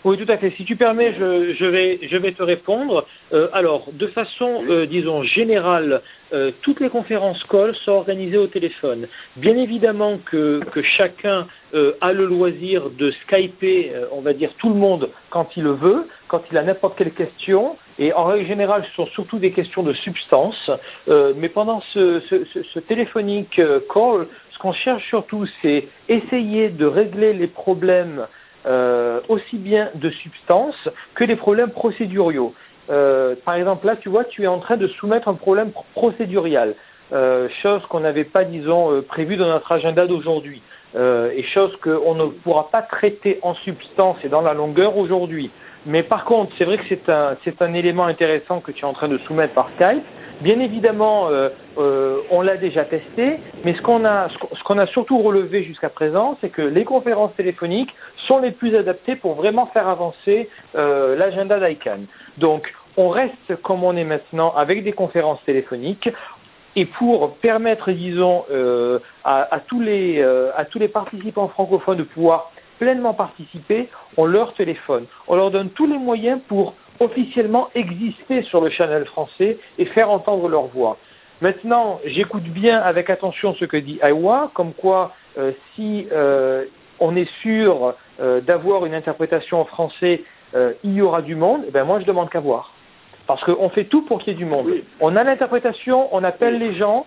Oui, tout à fait. Si tu permets, je vais te répondre. Alors, de façon, disons, générale, toutes les conférences call sont organisées au téléphone. Bien évidemment que chacun a le loisir de skyper, on va dire, tout le monde quand il le veut, quand il a n'importe quelle question. Et en règle générale, ce sont surtout des questions de substance. Mais pendant ce téléphonique call, ce qu'on cherche surtout, c'est essayer de régler les problèmes aussi bien de substance que des problèmes procéduriaux. Par exemple, là, tu vois, tu es en train de soumettre un problème procédurial, chose qu'on n'avait pas, disons, prévue dans notre agenda d'aujourd'hui, et chose qu'on ne pourra pas traiter en substance et dans la longueur aujourd'hui. Mais par contre, c'est vrai que c'est un élément intéressant que tu es en train de soumettre par Skype. Bien évidemment, on l'a déjà testé, mais ce qu'on a surtout relevé jusqu'à présent, c'est que les conférences téléphoniques sont les plus adaptées pour vraiment faire avancer l'agenda d'ICANN. Donc, on reste comme on est maintenant avec des conférences téléphoniques. Et pour permettre, disons, à tous les participants francophones de pouvoir pleinement participer, on leur téléphone. On leur donne tous les moyens pour officiellement exister sur le channel français et faire entendre leur voix. Maintenant, j'écoute bien avec attention ce que dit Aiwa, comme quoi si on est sûr d'avoir une interprétation en français, il y aura du monde, ben moi je demande qu'à voir. Parce qu'on fait tout pour qu'il y ait du monde. Oui. On a l'interprétation, on appelle les gens,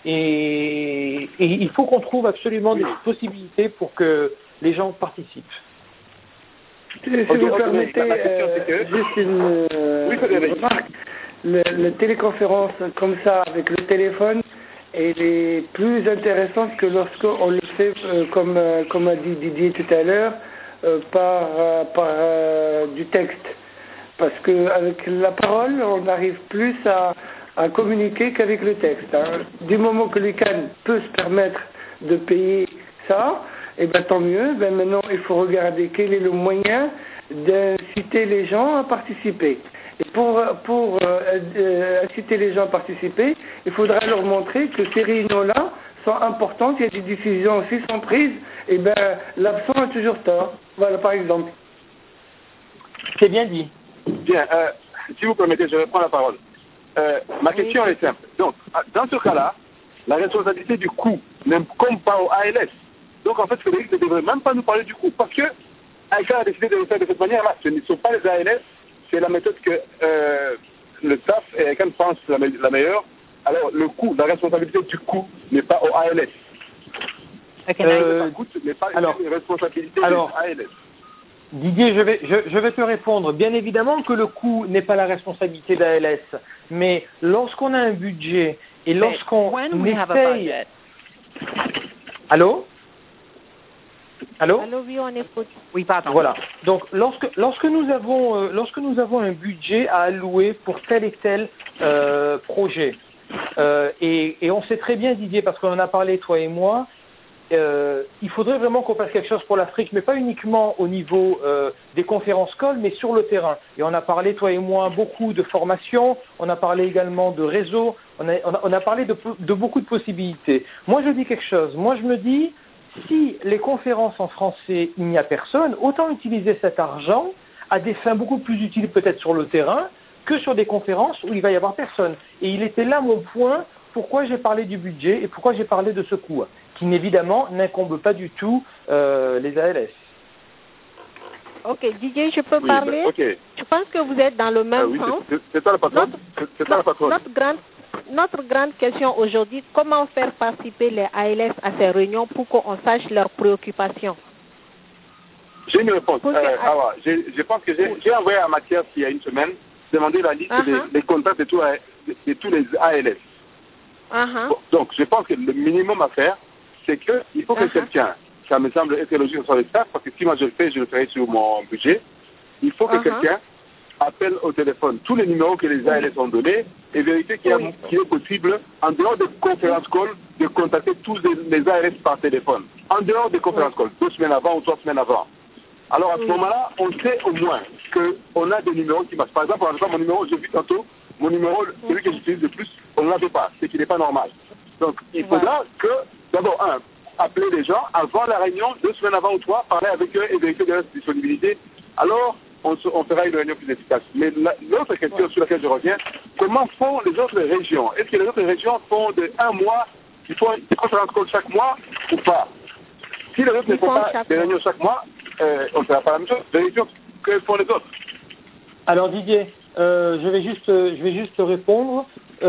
et il faut qu'on trouve absolument des possibilités pour que les gens participent. Si vous permettez, juste une remarque. La téléconférence comme ça, avec le téléphone, elle est plus intéressante que lorsqu'on le fait, comme a dit Didier tout à l'heure, par du texte. Parce qu'avec la parole, on arrive plus à communiquer qu'avec le texte. Hein. Du moment que l'ICANN peut se permettre de payer ça, et ben tant mieux. Ben maintenant, il faut regarder quel est le moyen d'inciter les gens à participer. Et pour inciter les gens à participer, il faudra leur montrer que ces réunions-là sont importantes. Il y a des décisions aussi sont prises. Et ben l'absent a toujours tort. Voilà, par exemple. C'est bien dit. Bien, si vous permettez, je vais prendre la parole. Ma question est simple. Donc, dans ce cas-là, la responsabilité du coût n'incombe pas au ALS. Donc, en fait, Frédéric ne devrait même pas nous parler du coût parce que ICANN a décidé de le faire de cette manière-là. Ce ne sont pas les ALS, c'est la méthode que le staff et ICANN pensent la meilleure. Alors, le coût, la responsabilité du coût n'est pas au ALS. Le coût n'est pas une responsabilité des ALS. Didier, je vais te répondre. Bien évidemment que le coût n'est pas la responsabilité d'ALS, mais lorsqu'on a un budget et lorsqu'on essaye... Allô? Allô? Allô, oui, on est... Oui, pardon. Voilà. Donc, lorsque nous avons un budget à allouer pour tel et tel projet, et on sait très bien, Didier, parce qu'on en a parlé, toi et moi, il faudrait vraiment qu'on fasse quelque chose pour l'Afrique, mais pas uniquement au niveau des conférences call, mais sur le terrain. Et on a parlé, toi et moi, beaucoup de formation, on a parlé également de réseau, on a parlé de beaucoup de possibilités. Moi, je dis quelque chose. Moi, je me dis, si les conférences en français, il n'y a personne, autant utiliser cet argent à des fins beaucoup plus utiles peut-être sur le terrain que sur des conférences où il va y avoir personne. Et il était là mon point, pourquoi j'ai parlé du budget et pourquoi j'ai parlé de ce coût, qui évidemment n'incombe pas du tout les ALS. Ok, Didier, je peux parler? Okay. Je pense que vous êtes dans le même sens. C'est ça le patron. Notre grande question aujourd'hui, comment faire participer les ALS à ces réunions pour qu'on sache leurs préoccupations? J'ai une réponse. Je pense que j'ai envoyé à Mathias il y a une semaine demander la liste des contacts de tous les ALS. Donc, je pense que le minimum à faire, c'est qu'il faut que quelqu'un, ça me semble être logique sur le staff, parce que si moi je le fais, je le ferai sur mon budget, il faut que quelqu'un appelle au téléphone tous les numéros que les ALS ont donnés et vérifier qu'il est possible, en dehors des conférences call, de contacter tous les ALS par téléphone. En dehors des conférences call, 2 semaines avant ou 3 semaines avant. Alors à ce moment-là, on sait au moins qu'on a des numéros qui marchent. Par exemple, mon numéro, j'ai vu tantôt, mon numéro, celui que j'utilise le plus, on ne l'avait pas, c'est qu'il n'est pas normal. Donc il faudra que, d'abord, appeler les gens avant la réunion, 2 semaines avant ou 3, parler avec eux et vérifier leur disponibilité alors on fera une réunion plus efficace. Mais l'autre question sur laquelle je reviens, comment font les autres régions? Est-ce que les autres régions font de 1 mois, ils font des conférences calls chaque mois ou pas? Si les autres ne font pas des réunions chaque mois, on ne fera pas la même chose. Les réunions que font les autres. Alors Didier, je vais juste te répondre.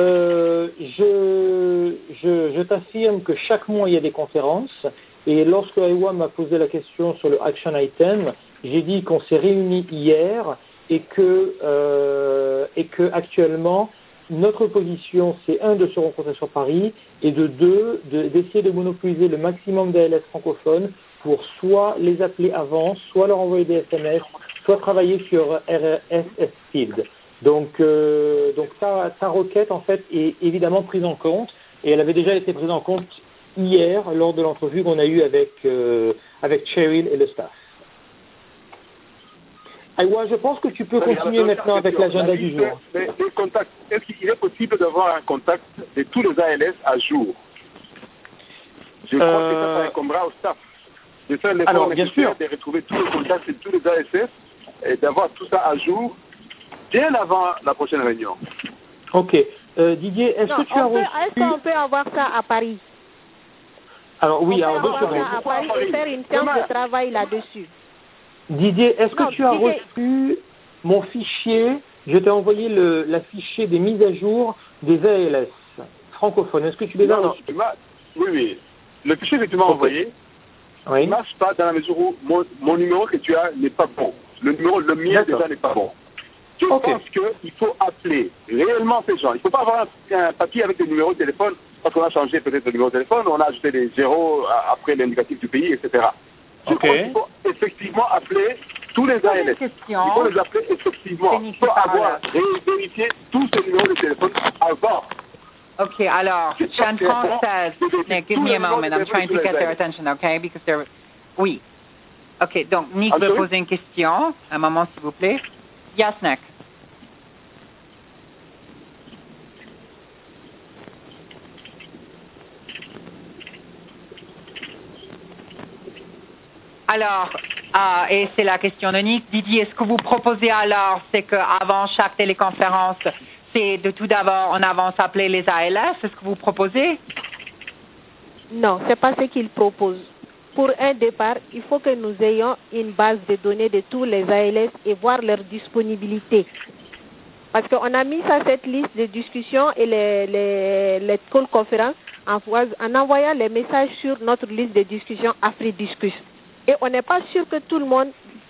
Je t'affirme que chaque mois il y a des conférences. Et lorsque Aiwa m'a posé la question sur le action item, j'ai dit qu'on s'est réunis hier et que actuellement notre position c'est de se rencontrer sur Paris et d'essayer de monopoliser le maximum d'ALS francophones pour soit les appeler avant, soit leur envoyer des SMS, soit travailler sur RSS Field. Donc ta requête en fait est évidemment prise en compte et elle avait déjà été prise en compte hier lors de l'entrevue qu'on a eue avec Cheryl et le staff. Aiwa, je pense que tu peux continuer maintenant avec l'agenda du jour. Les contacts, est-ce qu'il est possible d'avoir un contact de tous les ALS à jour? Je crois que ça incombera au staff de faire l'effort nécessaire de retrouver tous les contacts de tous les ASS et d'avoir tout ça à jour bien avant la prochaine réunion. Ok. Didier, est-ce que tu as reçu... Est-ce qu'on peut avoir ça à Paris? Alors oui, alors 2 secondes. À Paris et faire une séance de travail là-dessus. Didier, est-ce que tu as reçu mon fichier? Je t'ai envoyé l'affiché des mises à jour des ALS francophones. Est-ce que tu les as reçus? Oui. Le fichier que tu m'as envoyé ne marche pas dans la mesure où mon numéro que tu as n'est pas bon. Le mien déjà n'est pas bon. Je pense qu'il faut appeler réellement ces gens. Il ne faut pas avoir un papier avec des numéros de téléphone parce qu'on a changé peut-être le numéro de téléphone, on a ajouté des zéros après l'indicatif du pays, etc. Je crois qu'il faut effectivement appeler tous les ALS. Il faut les appeler effectivement. Il faut avoir vérifié tous ces numéros de téléphone avant. Okay, alors, chaîne française. Nick, give me a moment. I'm trying to get their attention, okay? Because they're... Oui. OK, donc Nick veut poser une question. Un moment, s'il vous plaît. Yes, Nick. Alors, et c'est la question de Nick. Didier, ce que vous proposez alors, c'est qu'avant chaque téléconférence, c'est de tout d'abord, on avance appeler les ALS, c'est ce que vous proposez? Non, ce n'est pas ce qu'il propose. Pour un départ, il faut que nous ayons une base de données de tous les ALS et voir leur disponibilité. Parce qu'on a mis ça, cette liste de discussions et les call conférences en envoyant les messages sur notre liste de discussion AfriDiscus. Et on n'est pas sûr que tout le monde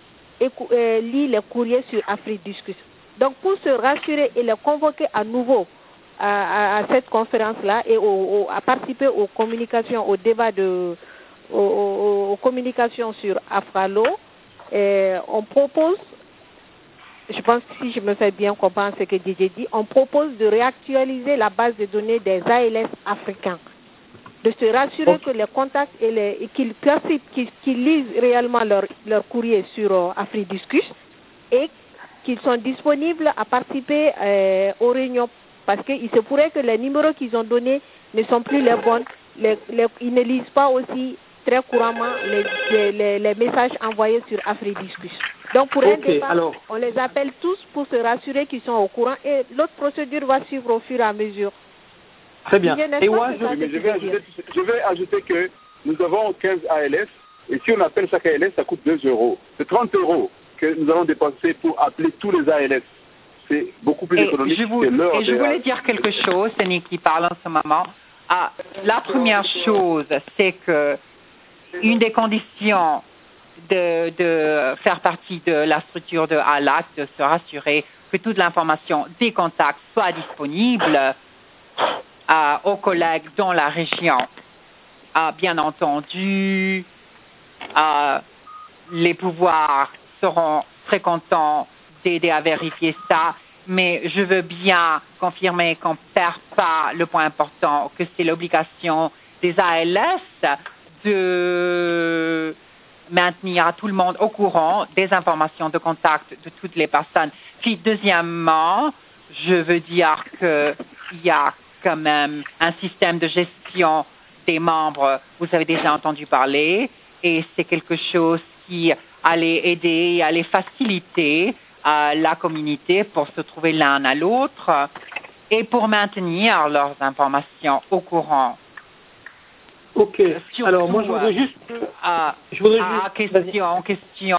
lit les courriers sur AfriDiscus. Donc, pour se rassurer et les convoquer à nouveau à cette conférence-là et à participer aux communications, au débat aux communications sur Afralo, on propose, je pense que si je me fais bien comprendre ce que Didier dit, on propose de réactualiser la base de données des ALS africains, de se rassurer que les contacts et qu'ils lisent réellement leur courrier sur AfriDiscus et qu'ils sont disponibles à participer aux réunions, parce qu'il se pourrait que les numéros qu'ils ont donnés ne sont plus les bons, ils ne lisent pas aussi très couramment les messages envoyés sur AfriDiscus. Donc pour un départ, on les appelle tous pour se rassurer qu'ils sont au courant et l'autre procédure va suivre au fur et à mesure. Très bien. Et moi, je vais ajouter que nous avons 15 ALS et si on appelle chaque ALS, ça coûte 2 €. C'est 30 € que nous allons dépenser pour appeler tous les ALS. C'est beaucoup plus économique. Je voulais dire quelque chose, c'est Nick qui parle en ce moment. La première chose, c'est que une des conditions de faire partie de la structure de ALAC, de se rassurer que toute l'information des contacts soit disponible aux collègues dans la région. Bien entendu, les pouvoirs seront très contents d'aider à vérifier ça, mais je veux bien confirmer qu'on ne perd pas le point important, que c'est l'obligation des ALS de maintenir tout le monde au courant des informations de contact de toutes les personnes. Puis, deuxièmement, je veux dire qu'il y a quand même un système de gestion des membres, vous avez déjà entendu parler, et c'est quelque chose qui à les aider, à les faciliter la communauté pour se trouver l'un à l'autre et pour maintenir leurs informations au courant. Ok. Surtout, Alors moi je voudrais juste. question.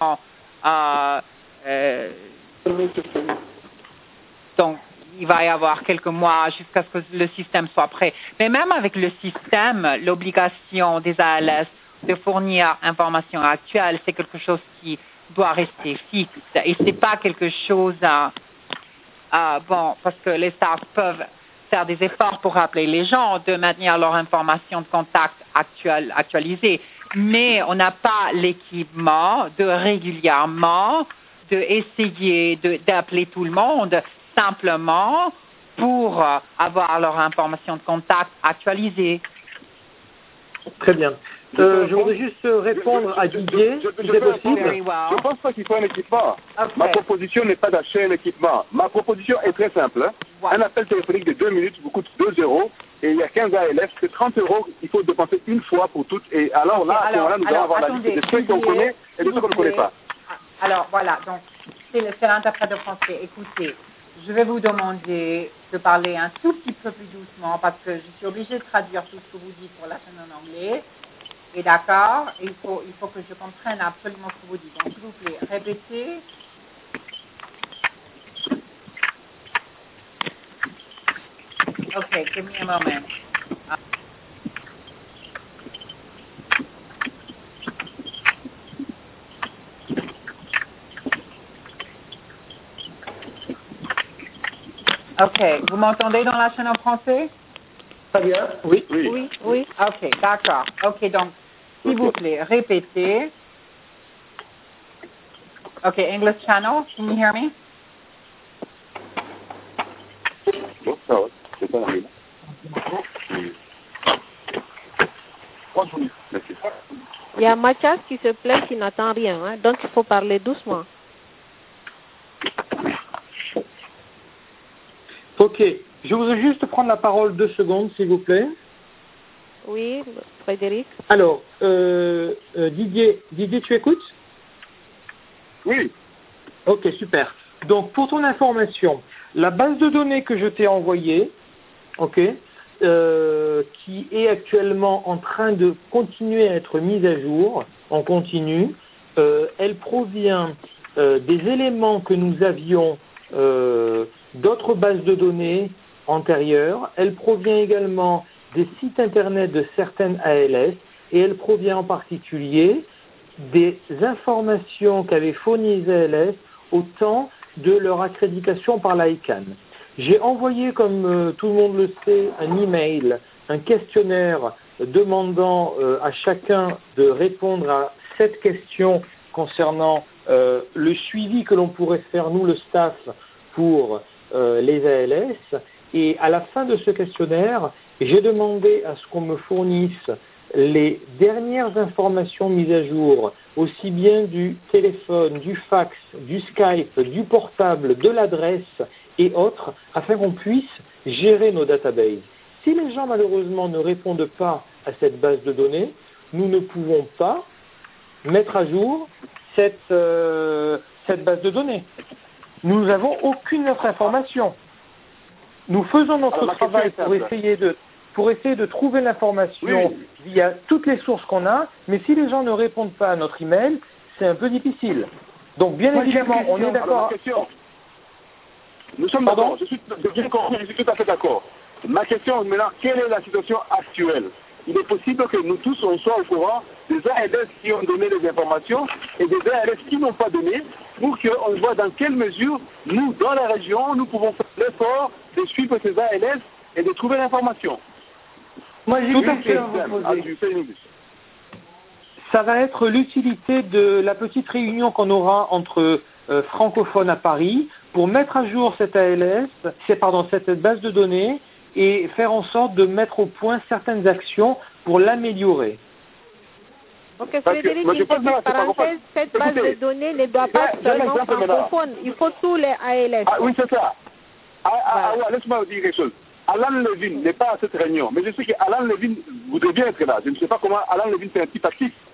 Donc il va y avoir quelques mois jusqu'à ce que le système soit prêt. Mais même avec le système, l'obligation des ALS de fournir informations actuelles, c'est quelque chose qui doit rester fixe. Et c'est pas quelque chose, parce que les staffs peuvent faire des efforts pour rappeler les gens de maintenir leur information de contact actualisée. Mais on n'a pas l'équipement de régulièrement essayer d'appeler tout le monde simplement pour avoir leur information de contact actualisée. Très bien. Je voudrais juste répondre à Didier, si c'est possible. Je pense pas qu'il faut un équipement. Okay. Ma proposition n'est pas d'acheter un équipement. Ma proposition est très simple. Hein. Un appel téléphonique de 2 minutes vous coûte 2 €. Et il y a 15 ALF, c'est 30 €. Il faut dépenser une fois pour toutes. Et alors là, à ce moment-là, nous allons avoir la liste de ceux qu'on connaît et de ceux qu'on ne connaît pas. Alors voilà, donc c'est l'interprète de français. Écoutez, je vais vous demander de parler un tout petit peu plus doucement parce que je suis obligée de traduire tout ce que vous dites pour la chaîne en anglais. Et d'accord, il faut que je comprenne absolument ce que vous dites. Donc, s'il vous plaît, répétez. Okay, give me a moment. OK, vous m'entendez dans la chaîne en français? Très bien. Oui. OK, d'accord. OK, donc, s'il vous plaît, répétez. OK, English channel, can you hear me? Il y a Mathias qui se plaint, qui n'entend rien, hein, donc il faut parler doucement. Ok, je voudrais juste prendre la parole 2 secondes, s'il vous plaît. Oui, Frédéric. Alors, Didier, tu écoutes? Oui. Ok, super. Donc, pour ton information, la base de données que je t'ai envoyée, qui est actuellement en train de continuer à être mise à jour, en continu, elle provient des éléments que nous avions d'autres bases de données antérieures. Elle provient également des sites internet de certaines ALS et elle provient en particulier des informations qu'avaient fournies les ALS au temps de leur accréditation par l'ICANN. J'ai envoyé, comme tout le monde le sait, un email, un questionnaire demandant à chacun de répondre à 7 questions concernant le suivi que l'on pourrait faire, nous, le staff, pour les ALS. Et à la fin de ce questionnaire, j'ai demandé à ce qu'on me fournisse les dernières informations mises à jour, aussi bien du téléphone, du fax, du Skype, du portable, de l'adresse et autres, afin qu'on puisse gérer nos databases. Si les gens, malheureusement, ne répondent pas à cette base de données, nous ne pouvons pas mettre à jour cette base de données. Nous n'avons aucune autre information. Nous faisons notre travail pour essayer de trouver l'information via toutes les sources qu'on a, mais si les gens ne répondent pas à notre email, c'est un peu difficile. Donc, bien évidemment, on est d'accord. Nous sommes d'accord, je suis tout à fait d'accord. Ma question est maintenant, quelle est la situation actuelle? Il est possible que nous tous, on soit au courant des ALS qui ont donné les informations et des ALS qui n'ont pas donné, pour qu'on voit dans quelle mesure, nous, dans la région, nous pouvons faire l'effort de suivre ces ALS et de trouver l'information. Moi, j'ai tout à fait ça va être l'utilité de la petite réunion qu'on aura entre francophones à Paris pour mettre à jour cette ALS, cette base de données et faire en sorte de mettre au point certaines actions pour l'améliorer. Ok, Frédéric, une petite parenthèse, cette base de données ne doit pas seulement francophone, il faut tous les ALS. Ah, oui, c'est ça. Laisse-moi vous dire quelque chose. Alan Levin n'est pas à cette réunion, mais je sais qu'Alan Levin voudrait bien être là. Je ne sais pas comment Alan Levin fait un petit actif.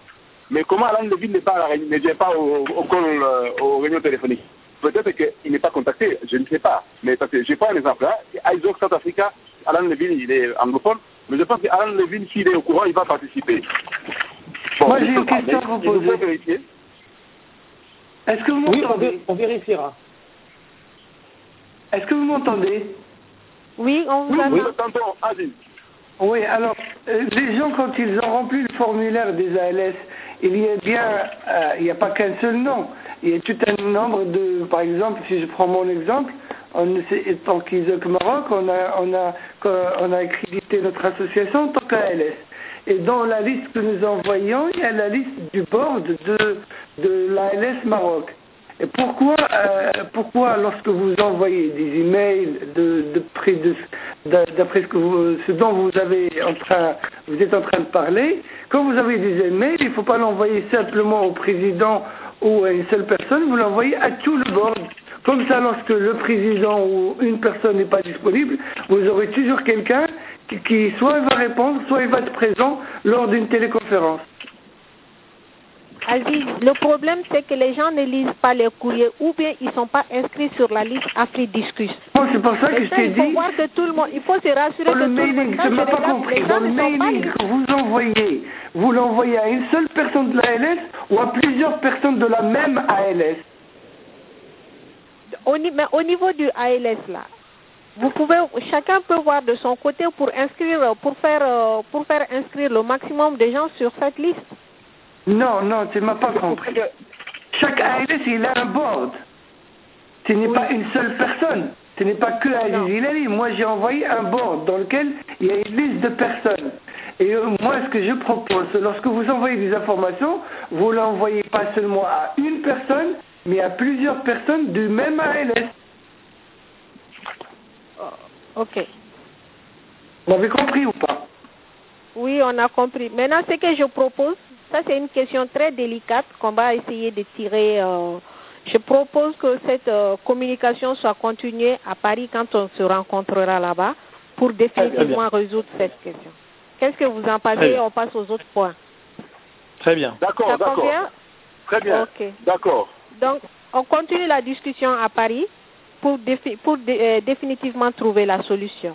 Mais comment Alan Levine ne vient pas aux réunions téléphoniques? Peut-être qu'il n'est pas contacté, je ne sais pas. Mais parce que je prends un exemple là, ISOC South Africa, Alan Levine, il est anglophone, mais je pense qu'Alan Levine, s'il est au courant, il va participer. Bon, moi, j'ai une question à vous poser. Est-ce que vous m'entendez? Oui, on vérifiera. Est-ce que vous m'entendez? Oui, on vous entend. Oui, t'entends, Aziz. Oui, alors, les gens, quand ils ont rempli le formulaire des ALS, il y a bien, il n'y a pas qu'un seul nom. Il y a tout un nombre de, par exemple, si je prends mon exemple, en tant qu'ISOC Maroc, on a accrédité notre association en tant qu'ALS. Et dans la liste que nous envoyons, il y a la liste du board de l'ALS Maroc. Et pourquoi lorsque vous envoyez des emails d'après ce dont vous êtes en train de parler, quand vous avez des emails, il ne faut pas l'envoyer simplement au président ou à une seule personne, vous l'envoyez à tout le board. Comme ça, lorsque le président ou une personne n'est pas disponible, vous aurez toujours quelqu'un qui soit va répondre, soit il va être présent lors d'une téléconférence. Aziz, le problème c'est que les gens ne lisent pas les courriers ou bien ils ne sont pas inscrits sur la liste AfriDiscus. Bon, c'est pour ça que je t'ai dit. Il faut voir que tout le monde, il faut se rassurer que le tout mailing, le monde. tu ne m'as pas compris. Dans le mailing que vous envoyez, vous l'envoyez à une seule personne de l'ALS ou à plusieurs personnes de la même ALS? Mais au niveau du ALS là, chacun peut voir de son côté pour faire inscrire le maximum de gens sur cette liste. Non, tu ne m'as pas compris. Chaque ALS, il a un board. Ce n'est pas une seule personne. Ce n'est pas que Aziz Hilali. Moi, j'ai envoyé un board dans lequel il y a une liste de personnes. Et moi, ce que je propose, lorsque vous envoyez des informations, vous l'envoyez pas seulement à une personne, mais à plusieurs personnes du même ALS. Ok. Vous avez compris ou pas? Oui, on a compris. Maintenant, ce que je propose, ça c'est une question très délicate qu'on va essayer de tirer. Je propose que cette communication soit continuée à Paris quand on se rencontrera là-bas pour définitivement résoudre cette question. Qu'est-ce que vous en pensez? On passe aux autres points. Très bien. D'accord. Très bien. Ok. D'accord. Donc, on continue la discussion à Paris pour définitivement trouver la solution.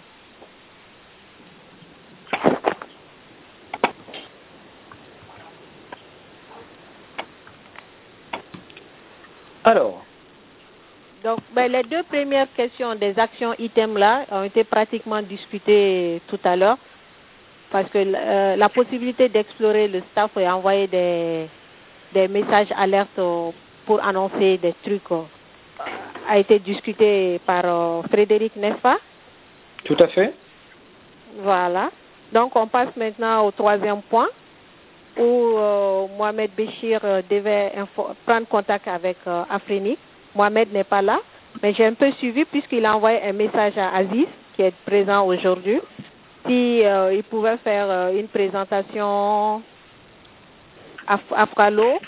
Alors. Donc, les deux premières questions des actions items là ont été pratiquement discutées tout à l'heure parce que la possibilité d'explorer le staff et envoyer des messages alertes pour annoncer des trucs a été discuté par Frédéric, n'est-ce pas? Tout à fait. Voilà. Donc, on passe maintenant au troisième point où Mohamed Béchir devait prendre contact avec Afrinic. Mohamed n'est pas là, mais j'ai un peu suivi puisqu'il a envoyé un message à Aziz, qui est présent aujourd'hui, si il pouvait faire une présentation Afralo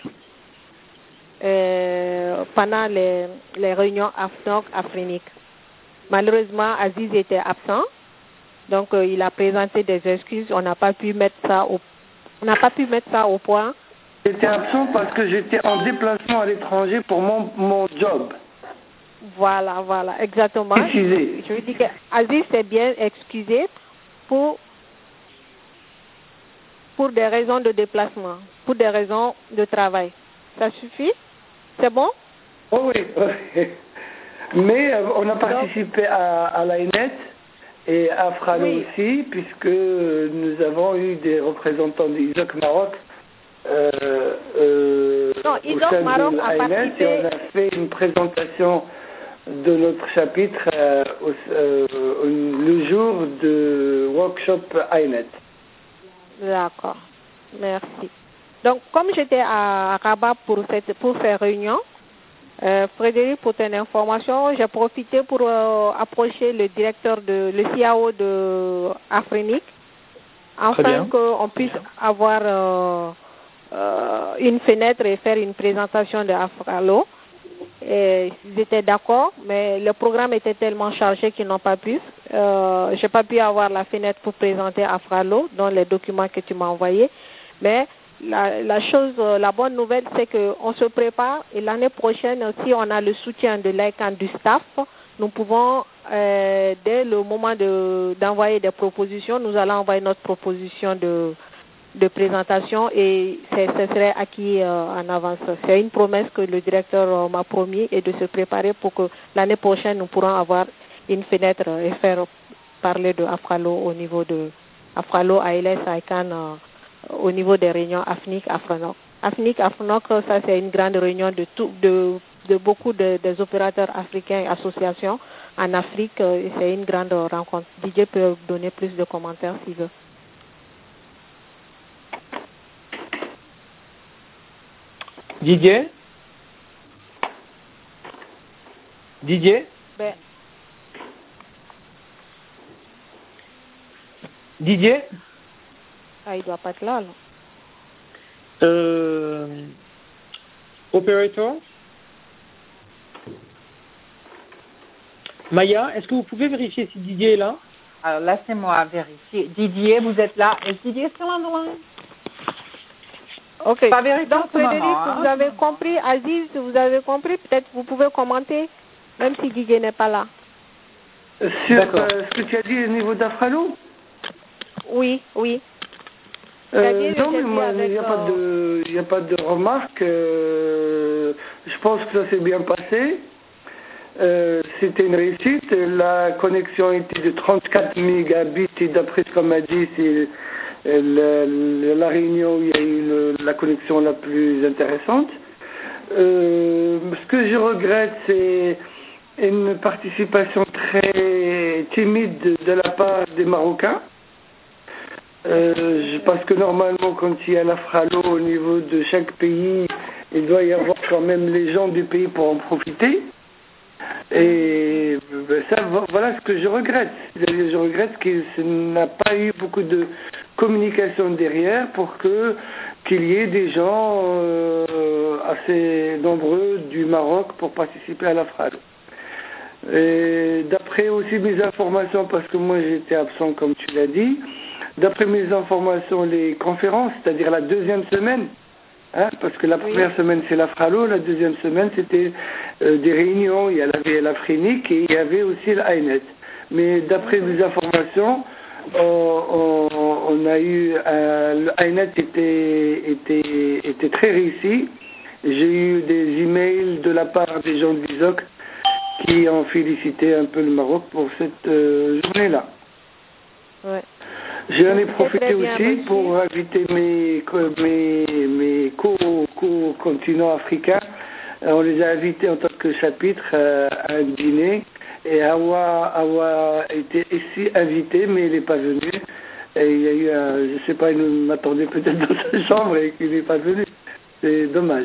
pendant les réunions Afrinic. Malheureusement, Aziz était absent, donc il a présenté des excuses. On n'a pas pu mettre ça au point. J'étais absent parce que j'étais en déplacement à l'étranger pour mon job. Voilà, exactement. Excusez. Je veux dire qu'Aziz s'est bien excusé pour des raisons de déplacement, pour des raisons de travail. Ça suffit? C'est bon? Oh oui. Mais on a participé à l'AINET et à Fralo aussi, puisque nous avons eu des représentants d'ISOC Maroc au sein Maroc de l'AINET, et on a fait une présentation de notre chapitre le jour de workshop AINET. D'accord, merci. Donc, comme j'étais à Rabat pour ces réunions, Frédéric, pour ton information, j'ai profité pour approcher le CIAO de Afrinic, afin qu'on puisse avoir une fenêtre et faire une présentation de Afralo. Et ils étaient d'accord, mais le programme était tellement chargé qu'ils n'ont pas pu. J'ai pas pu avoir la fenêtre pour présenter Afralo dans les documents que tu m'as envoyés. Mais la bonne nouvelle, c'est qu'on se prépare et l'année prochaine, si on a le soutien de l'ICANN, du staff, nous pouvons, dès le moment d'envoyer des propositions, nous allons envoyer notre proposition de présentation et ce serait acquis en avance. C'est une promesse que le directeur m'a promis et de se préparer pour que l'année prochaine, nous pourrons avoir une fenêtre et faire parler de Afralo au niveau de Afralo, ALS, ICANN, au niveau des réunions AFNIC, AFRANOC. AFNIC, AFRANOC, ça c'est une grande réunion de beaucoup des opérateurs africains et associations en Afrique. C'est une grande rencontre. Didier peut donner plus de commentaires s'il veut. Didier? Ben. Didier? Ah, il doit pas être là, Operator? Maya, est-ce que vous pouvez vérifier si Didier est là? Alors, laissez-moi vérifier. Didier, vous êtes là. Est Didier sur l'endroit? Ok. Pas vérifié Donc, en ce Frédéric, moment, vous avez compris. Aziz, vous avez compris. Peut-être vous pouvez commenter, même si Didier n'est pas là. Sur ce que tu as dit au niveau d'Afralo? Oui. Non, mais moi, il n'y a pas de remarque. Je pense que ça s'est bien passé. C'était une réussite. La connexion était de 34 mégabits et d'après ce qu'on m'a dit, c'est la réunion où il y a eu la connexion la plus intéressante. Ce que je regrette, c'est une participation très timide de la part des Marocains. Parce que normalement, quand il y a l'Afralo au niveau de chaque pays, il doit y avoir quand même les gens du pays pour en profiter. Et ça, voilà ce que je regrette. Je regrette qu'il n'a pas eu beaucoup de communication derrière pour qu'il y ait des gens assez nombreux du Maroc pour participer à l'Afralo. Et d'après aussi mes informations, parce que moi j'étais absent comme tu l'as dit, d'après mes informations, les conférences, c'est-à-dire la deuxième semaine, parce que la première semaine c'est l'Afralo, la deuxième semaine c'était des réunions, il y avait l'Afrique et il y avait aussi l'AINET. Mais d'après mes informations, on a eu l'AINET était très réussi. J'ai eu des emails de la part des gens de l'ISOC qui ont félicité un peu le Maroc pour cette journée-là. Ouais. J'en ai profité aussi pour inviter mes co-continents africains. On les a invités en tant que chapitre à un dîner. Et Hawa était ici invitée, mais il n'est pas venu. Et il y a eu je ne sais pas, il m'attendait peut-être dans sa chambre et qu'il n'est pas venu. C'est dommage.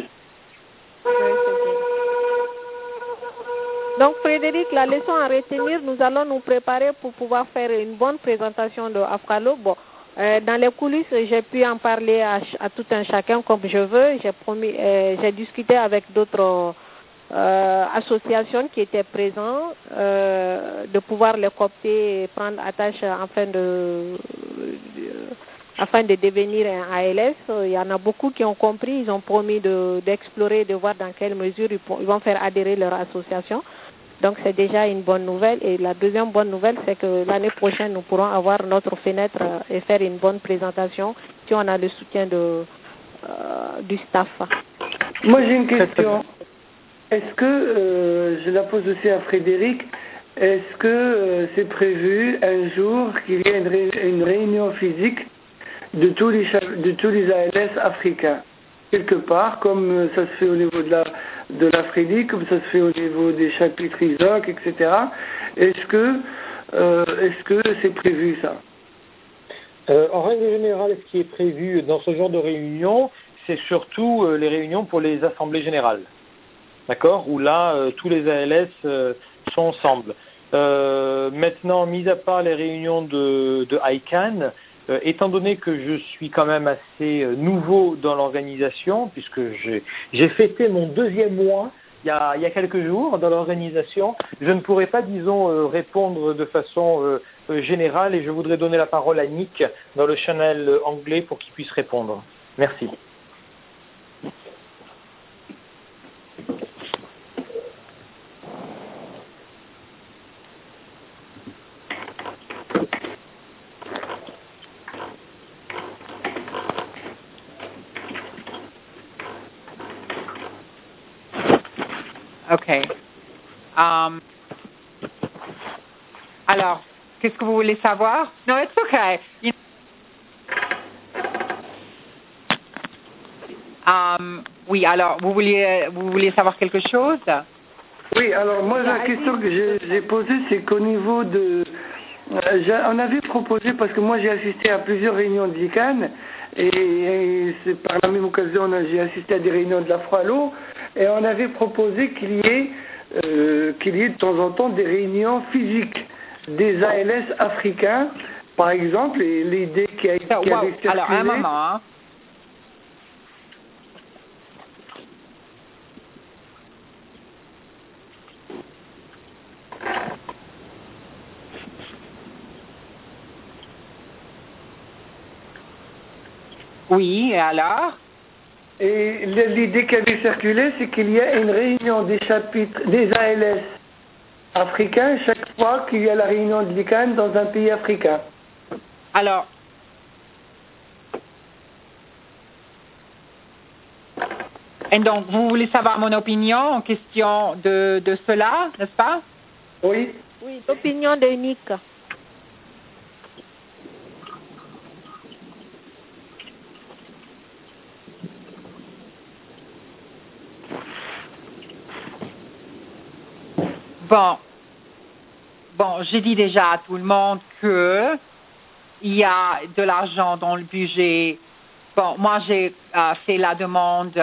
Donc, Frédéric, la leçon à retenir, nous allons nous préparer pour pouvoir faire une bonne présentation de Afralo. Bon, dans les coulisses, j'ai pu en parler à tout un chacun comme je veux. J'ai discuté avec d'autres associations qui étaient présentes, de pouvoir les coopter et prendre attache afin de devenir un ALS. Il y en a beaucoup qui ont compris, ils ont promis d'explorer, de voir dans quelle mesure ils vont faire adhérer leur association. Donc c'est déjà une bonne nouvelle. Et la deuxième bonne nouvelle, c'est que l'année prochaine, nous pourrons avoir notre fenêtre et faire une bonne présentation si on a le soutien du staff. Moi j'ai une question. Est-ce que, je la pose aussi à Frédéric, est-ce que c'est prévu un jour qu'il y ait une réunion physique de tous les ALS africains, quelque part, comme ça se fait au niveau de l'Afrique, comme ça se fait au niveau des chapitres ISOC, etc. Est-ce que c'est prévu ça? En règle générale, ce qui est prévu dans ce genre de réunion, c'est surtout les réunions pour les assemblées générales. D'accord? Où là, tous les ALS sont ensemble. Maintenant, mis à part les réunions de ICANN, étant donné que je suis quand même assez nouveau dans l'organisation, puisque j'ai fêté mon 2e mois il y a quelques jours dans l'organisation, je ne pourrais pas, disons, répondre de façon générale et je voudrais donner la parole à Nick dans le channel anglais pour qu'il puisse répondre. Merci. OK. Alors, qu'est-ce que vous voulez savoir? No, it's okay. Oui, alors, vous vouliez savoir quelque chose? Oui, alors moi la question que j'ai posée, c'est qu'au niveau de... on avait proposé, parce que moi j'ai assisté à plusieurs réunions de l'ICANN, et c'est par la même occasion j'ai assisté à des réunions de la Froilo, et on avait proposé qu'il y ait de temps en temps des réunions physiques des ALS africains, par exemple, et l'idée qui avait circulé... Alors, un moment, hein. Oui, et alors? Et l'idée qui avait circulé, c'est qu'il y a une réunion des chapitres des ALS africains chaque fois qu'il y a la réunion de l'ICANN dans un pays africain. Alors, et donc, vous voulez savoir mon opinion en question de cela, n'est-ce pas? Oui. Oui, l'opinion de Nick. Bon, j'ai dit déjà à tout le monde que il y a de l'argent dans le budget. Bon, moi j'ai fait la demande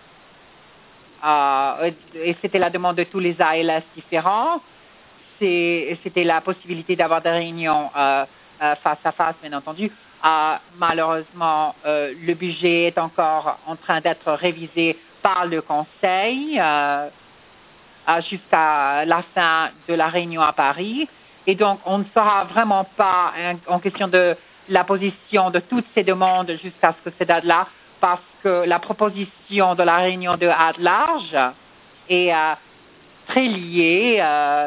et c'était la demande de tous les ALS différents. C'était la possibilité d'avoir des réunions face à face, bien entendu. Malheureusement, le budget est encore en train d'être révisé par le Conseil jusqu'à la fin de la réunion à Paris. Et donc, on ne saura vraiment pas en question de la position de toutes ces demandes jusqu'à ce que cette date-là, parce que la proposition de la réunion de Ad-Large est très liée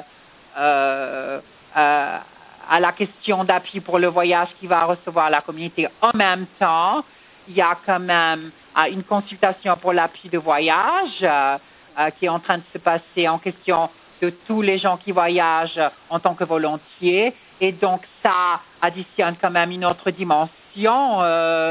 à la question d'appui pour le voyage qui va recevoir la communauté. En même temps, il y a quand même une consultation pour l'appui de voyage qui est en train de se passer en question de tous les gens qui voyagent en tant que volontiers. Et donc, ça additionne quand même une autre dimension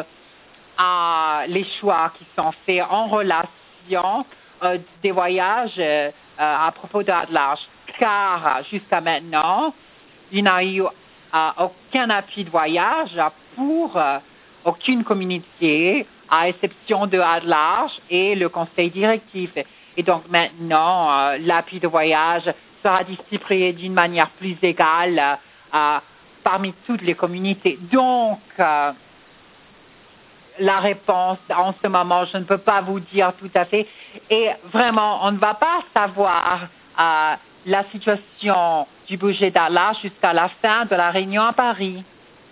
à les choix qui sont faits en relation des voyages à propos d'Ad-Large. Car jusqu'à maintenant, il n'y a eu aucun appui de voyage pour aucune communauté, à exception de Ad-Large et le conseil directif. Et donc maintenant, l'appui de voyage sera distribué d'une manière plus égale parmi toutes les communautés. Donc, la réponse en ce moment, je ne peux pas vous dire tout à fait. Et vraiment, on ne va pas savoir la situation du budget d'Ad-Large jusqu'à la fin de la réunion à Paris.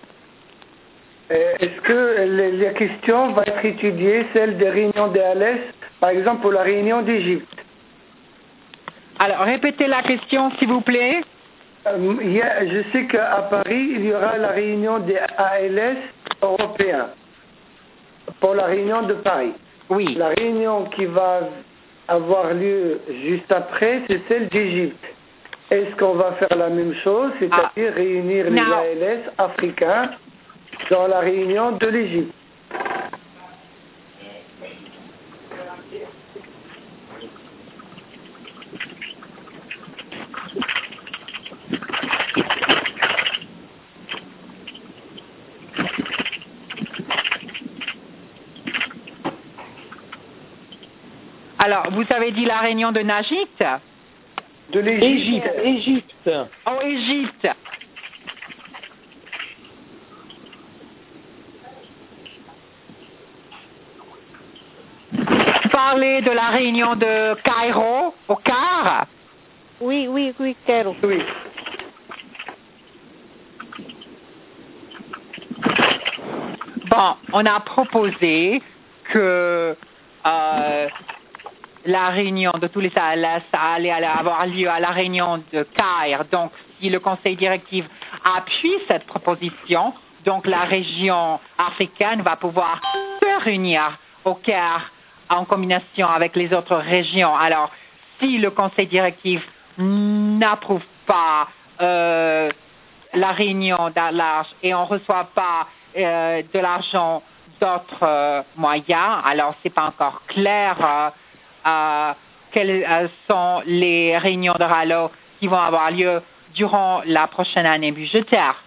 Est-ce que la question va être étudiée, celle des réunions des ALS, par exemple pour la réunion d'Égypte? Alors, répétez la question, s'il vous plaît. Je sais qu'à Paris, il y aura la réunion des ALS européens pour la réunion de Paris. Oui. La réunion qui va avoir lieu juste après, c'est celle d'Égypte. Est-ce qu'on va faire la même chose, c'est-à-dire réunir les ALS africains dans la réunion de l'Égypte? Alors, vous avez dit la réunion de Najit? De l'Égypte. Égypte. Oh, Égypte. Vous parlez de la réunion de Cairo, au Caire? Oui, Cairo. Oui. Bon, on a proposé que la réunion de tous les ALS allait avoir lieu à la réunion de Caire. Donc, si le conseil directif appuie cette proposition, donc la région africaine va pouvoir se réunir au Caire en combinaison avec les autres régions. Alors, si le conseil directif n'approuve pas la réunion d'Al-Arj et on ne reçoit pas de l'argent d'autres moyens, alors c'est pas encore clair quelles sont les réunions de RALO qui vont avoir lieu durant la prochaine année budgétaire.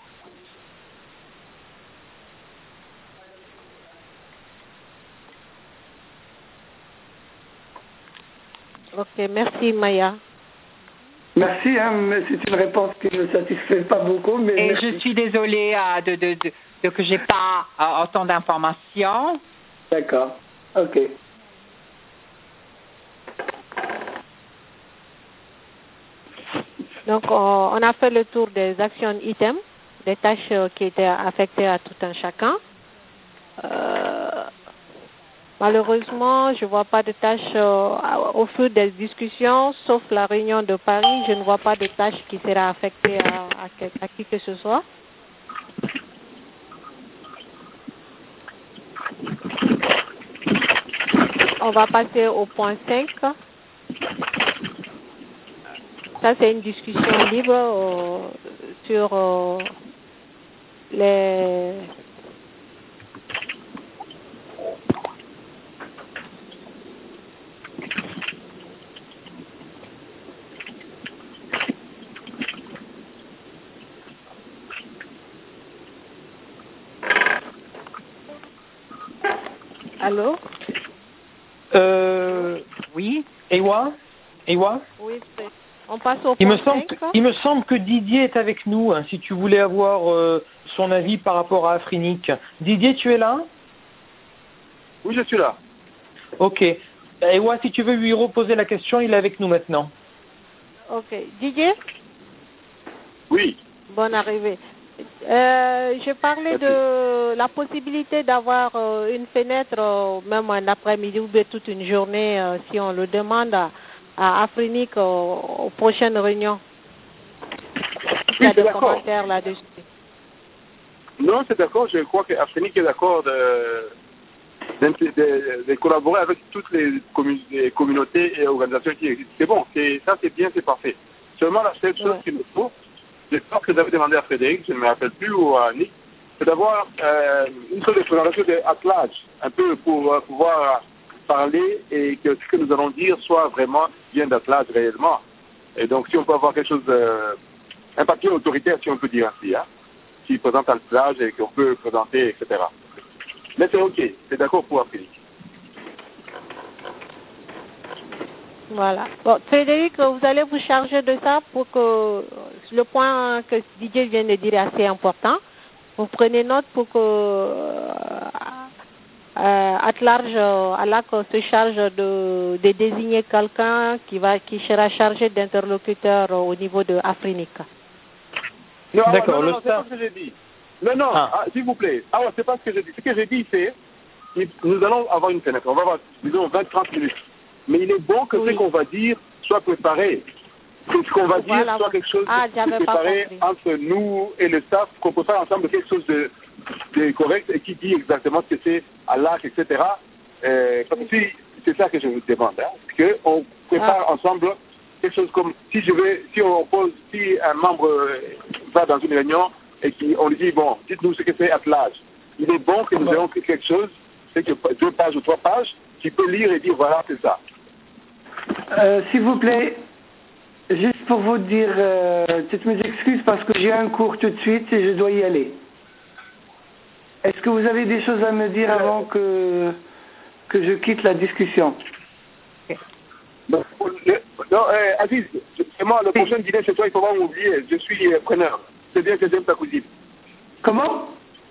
Ok, merci Maya. Merci, mais c'est une réponse qui ne me satisfait pas beaucoup. Mais et merci. je suis désolée que j'ai pas autant d'informations. D'accord, ok. Donc, on a fait le tour des actions items, des tâches qui étaient affectées à tout un chacun. Malheureusement, je ne vois pas de tâches au fil des discussions, sauf la réunion de Paris. Je ne vois pas de tâches qui sera affectée à qui que ce soit. On va passer au point 5. Ça, c'est une discussion libre sur les... Allô? Oui, Ewa? Oui, on passe au Il point me semble que Didier est avec nous, hein, si tu voulais avoir son avis par rapport à Afrinic. Didier, tu es là? Oui, je suis là. Ok. Ewa, si tu veux lui reposer la question, il est avec nous maintenant. Ok. Didier? Oui. Bonne arrivée. Je parlais de la possibilité d'avoir une fenêtre, même un après-midi ou bien toute une journée, si on le demande à Afrinic aux prochaines réunions. Il y a des commentaires là-dessus. Non, c'est d'accord. Je crois qu'Afrinic est d'accord de collaborer avec toutes les communautés et organisations qui existent. C'est bon. Ça, c'est bien, c'est parfait. Seulement, la seule chose qu'il nous faut, je pense que j'avais demandé à Frédéric, je ne me rappelle plus, ou à Nick, c'est d'avoir une sorte de présentation d'attelage, un peu pour pouvoir parler et que ce que nous allons dire soit vraiment bien d'attelage réellement. Et donc, si on peut avoir quelque chose, un papier autoritaire, si on peut dire ainsi, hein, qui présente l'attelage et qu'on peut présenter, etc. Mais c'est OK, c'est d'accord pour Afrique. Voilà. Bon, Frédéric, vous allez vous charger de ça pour que le point que Didier vient de dire est assez important. Vous prenez note pour que Alak se charge de désigner quelqu'un qui sera chargé d'interlocuteur au niveau de Afrinic. Non, non, c'est pas ce que j'ai dit. Non, s'il vous plaît. C'est pas ce que j'ai dit. Ce que j'ai dit, c'est nous allons avoir une fenêtre. On va avoir, disons, 20-30 minutes. Mais il est bon que ce qu'on va dire soit préparé. Que ce qu'on va dire soit quelque chose de préparé entre nous et le staff, qu'on prépare ensemble quelque chose de correct et qui dit exactement ce que c'est à l'arc, etc. Parce que c'est ça que je vous demande, hein, qu'on prépare ensemble quelque chose comme si un membre va dans une réunion et qu'on lui dit bon, dites-nous ce que c'est attelage. Il est bon que nous ayons quelque chose, c'est que 2 pages ou 3 pages, qui peut lire et dire voilà, c'est ça. S'il vous plaît, juste pour vous dire toutes mes excuses parce que j'ai un cours tout de suite et je dois y aller. Est-ce que vous avez des choses à me dire avant que je quitte la discussion? Non, Aziz, c'est moi, le prochain dîner chez toi, il ne faut pas m'oublier, je suis preneur. C'est bien que j'aime ta cousine. Comment?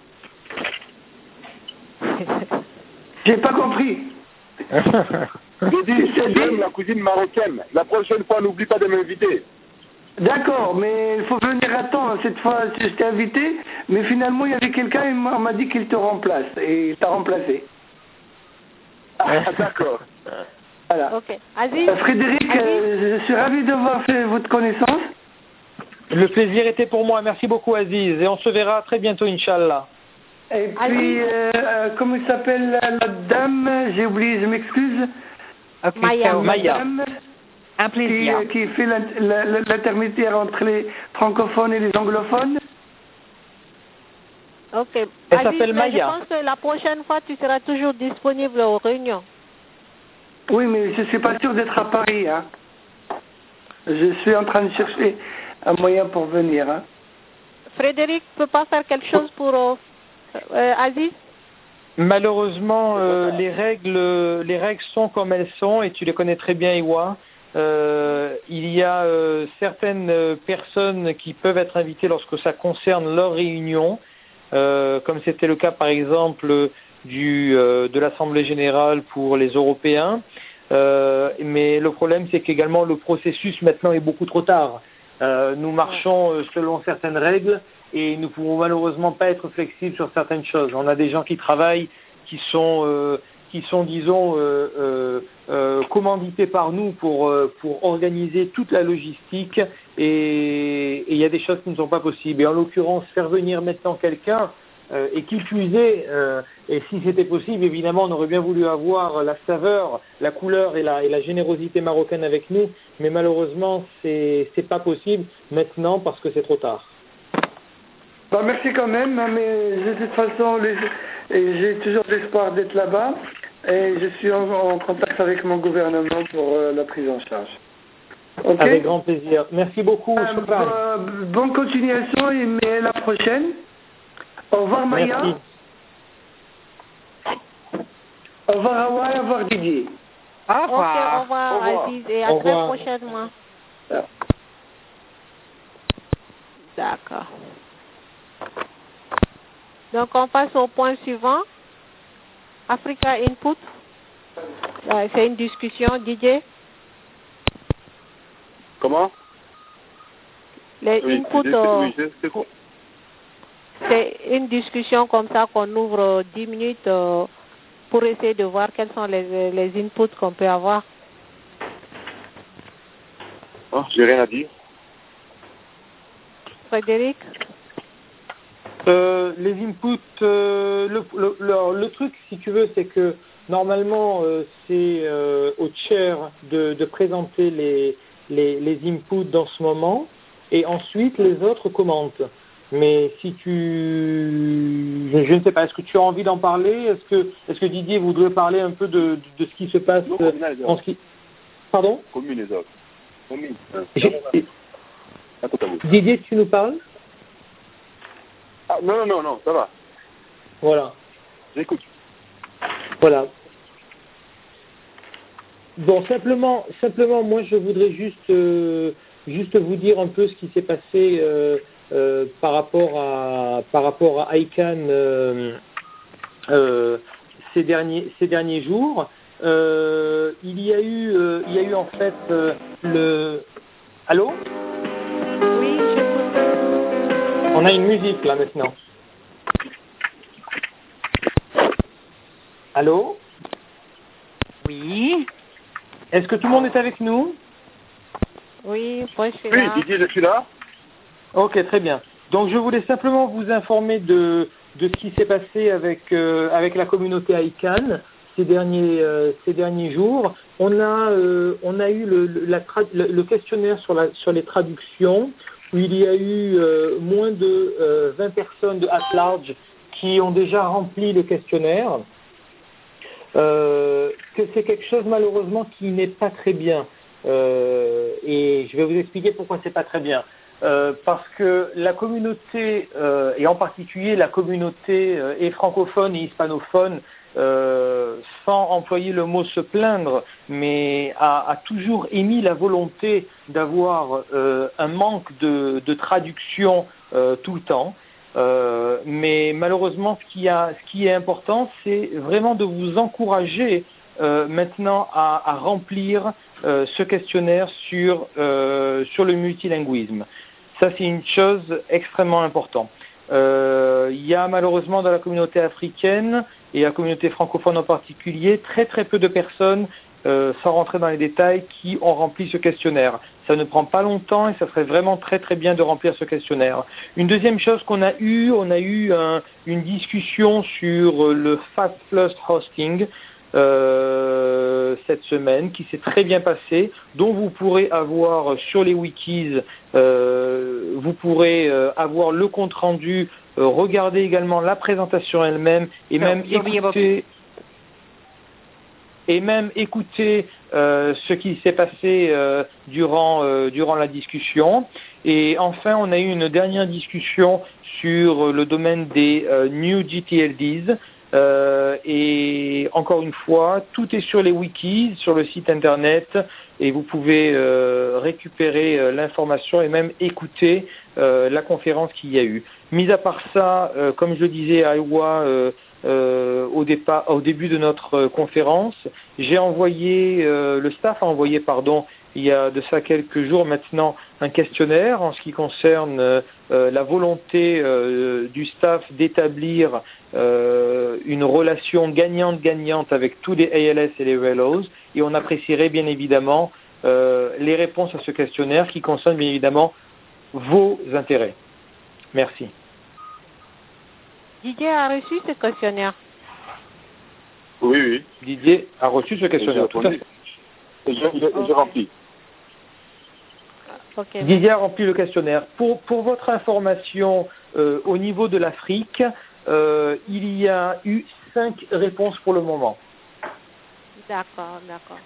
J'ai pas compris. J'ai dit, j'aime la cousine marocaine. La prochaine fois, n'oublie pas de m'inviter. D'accord, mais il faut venir à temps. Cette fois, je t'ai invité, mais finalement, il y avait quelqu'un, et on m'a dit qu'il te remplace, et il t'a remplacé. D'accord. Voilà. Ok. Aziz, Frédéric, je suis ravi d'avoir fait votre connaissance. Le plaisir était pour moi. Merci beaucoup, Aziz. Et on se verra très bientôt, Inch'Allah. Et puis, comment s'appelle la dame? J'ai oublié, je m'excuse. Okay, Maya. Madame Un plaisir. Qui fait l'intermédiaire entre les francophones et les anglophones. Ok. Elle Aziz, s'appelle mais je Maya. pense que la prochaine fois, tu seras toujours disponible aux réunions. Oui, mais je ne suis pas sûr d'être à Paris. Hein. Je suis en train de chercher un moyen pour venir. Hein. Frédéric peut pas faire quelque chose pour Aziz? Malheureusement, les règles sont comme elles sont et tu les connais très bien, Iwa. Il y a certaines personnes qui peuvent être invitées lorsque ça concerne leur réunion, comme c'était le cas par exemple de l'Assemblée générale pour les Européens. Mais le problème, c'est qu'également le processus maintenant est beaucoup trop tard. Nous marchons selon certaines règles et nous ne pouvons malheureusement pas être flexibles sur certaines choses. On a des gens qui travaillent, qui sont disons, commandités par nous pour organiser toute la logistique et il y a des choses qui ne sont pas possibles. Et en l'occurrence, faire venir maintenant quelqu'un, et qui plus est, et si c'était possible, évidemment, on aurait bien voulu avoir la saveur, la couleur et la générosité marocaine avec nous, mais malheureusement, c'est pas possible maintenant parce que c'est trop tard. Bah, merci quand même, hein, mais de toute façon, j'ai toujours l'espoir d'être là-bas et je suis en contact avec mon gouvernement pour la prise en charge. Okay. Avec grand plaisir. Merci beaucoup. Bonne continuation et à la prochaine. Au revoir Maya. Merci. Au revoir Hawa et au revoir Didier. Au revoir. Ok, au revoir Aziz et à très prochainement. D'accord. Donc on passe au point suivant. Africa Input. C'est une discussion, Didier. Comment? Les inputs. C'est une discussion comme ça qu'on ouvre 10 minutes pour essayer de voir quels sont les inputs qu'on peut avoir. Oh, j'ai rien à dire. Frédéric? Les inputs, le truc, si tu veux, c'est que normalement, c'est au chair de présenter les inputs dans ce moment, et ensuite les autres commentent. Mais si je ne sais pas, est-ce que tu as envie d'en parler? Est-ce que Didier voudrait parler un peu de ce qui se passe en ce qui... Pardon? Commune les autres. Commune. Didier, tu nous parles? Ah, non, ça va. Voilà. J'écoute. Voilà. Bon, simplement, moi, je voudrais juste vous dire un peu ce qui s'est passé par rapport à ICANN ces derniers jours. Il y a eu en fait le... Allô? Oui, j'écoute. On a une musique là maintenant. Allô? Oui. Est-ce que tout le monde est avec nous? Oui, moi je suis là. là. Oui, Didier, je suis là. Ok, très bien. Donc je voulais simplement vous informer de ce qui s'est passé avec la communauté ICANN ces derniers jours. On a eu le questionnaire sur les traductions, où il y a eu moins de 20 personnes de at large qui ont déjà rempli le questionnaire. Que c'est quelque chose malheureusement qui n'est pas très bien. Et je vais vous expliquer pourquoi c'est pas très bien. Parce que la communauté, et en particulier la communauté et francophone et hispanophone, sans employer le mot se plaindre, mais a toujours émis la volonté d'avoir un manque de traduction tout le temps. Mais malheureusement, ce qui est important, c'est vraiment de vous encourager maintenant à remplir ce questionnaire sur le multilinguisme. Ça, c'est une chose extrêmement importante. Il y a malheureusement dans la communauté africaine et la communauté francophone en particulier très très peu de personnes, sans rentrer dans les détails, qui ont rempli ce questionnaire. Ça ne prend pas longtemps et ça serait vraiment très très bien de remplir ce questionnaire. Une deuxième chose qu'on a eu, une discussion sur le Fast Plus Hosting. cette semaine, qui s'est très bien passé, dont vous pourrez avoir sur les wikis, vous pourrez avoir le compte rendu, regarder également la présentation elle-même et même écouter ce qui s'est passé durant la discussion. Et enfin, on a eu une dernière discussion sur le domaine des New GTLDs. Et encore une fois, tout est sur les wikis, sur le site internet, et vous pouvez récupérer l'information et même écouter la conférence qu'il y a eu. Mis à part ça, comme je le disais à Iowa au début de notre conférence, j'ai envoyé, le staff a envoyé, il y a de ça quelques jours maintenant, un questionnaire en ce qui concerne la volonté du staff d'établir une relation gagnante-gagnante avec tous les ALS et les RELOs, et on apprécierait bien évidemment les réponses à ce questionnaire qui concernent bien évidemment vos intérêts. Merci. Didier a reçu ce questionnaire. Oui. Didier a reçu ce questionnaire. Tout à fait. J'ai rempli. Okay. Didier a rempli le questionnaire. Pour votre information, au niveau de l'Afrique, il y a eu 5 réponses pour le moment. D'accord.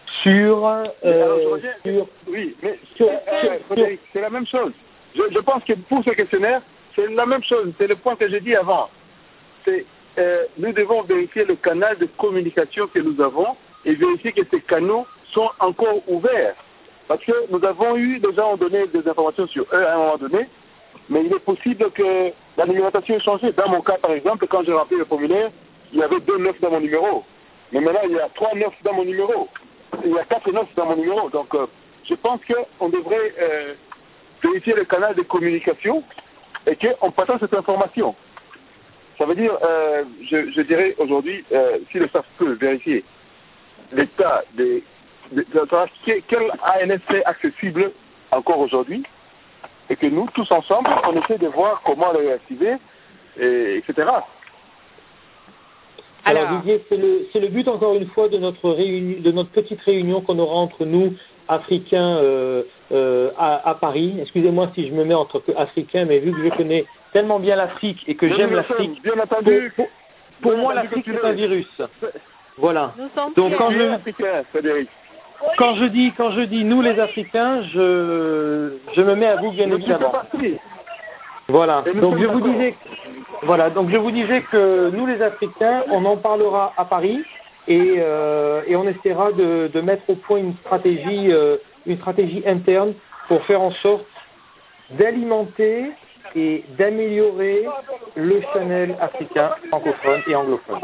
Oui, mais Frédéric, c'est la même chose. Je pense que pour ce questionnaire, c'est la même chose. C'est le point que j'ai dit avant. Nous devons vérifier le canal de communication que nous avons et vérifier que ces canaux sont encore ouverts. Parce que nous avons eu, des gens ont donné des informations sur eux à un moment donné, mais il est possible que la numérotation ait changé. Dans mon cas, par exemple, quand j'ai rempli le formulaire, il y avait 2 9 dans mon numéro. Mais maintenant, il y a 3 9 dans mon numéro. Il y a 4 9 dans mon numéro. Donc, je pense qu'on devrait vérifier le canal de communication et qu'on partage cette information. Ça veut dire, je dirais aujourd'hui, si le staff peut vérifier l'état quel ANS est accessible encore aujourd'hui, et que nous, tous ensemble, on essaie de voir comment le réactiver, etc. Alors Didier, c'est le but encore une fois de notre petite réunion qu'on aura entre nous, Africains, à Paris. Excusez-moi si je me mets entre Africains, mais vu que je connais tellement bien l'Afrique et que j'aime l'Afrique, pour moi l'Afrique c'est un virus. Voilà. Donc quand je dis nous les Africains, je me mets à vous bien évidemment. Voilà. Donc je vous disais que nous les Africains, on en parlera à Paris et on essaiera de mettre au point une stratégie interne pour faire en sorte d'alimenter et d'améliorer le channel africain francophone et anglophone.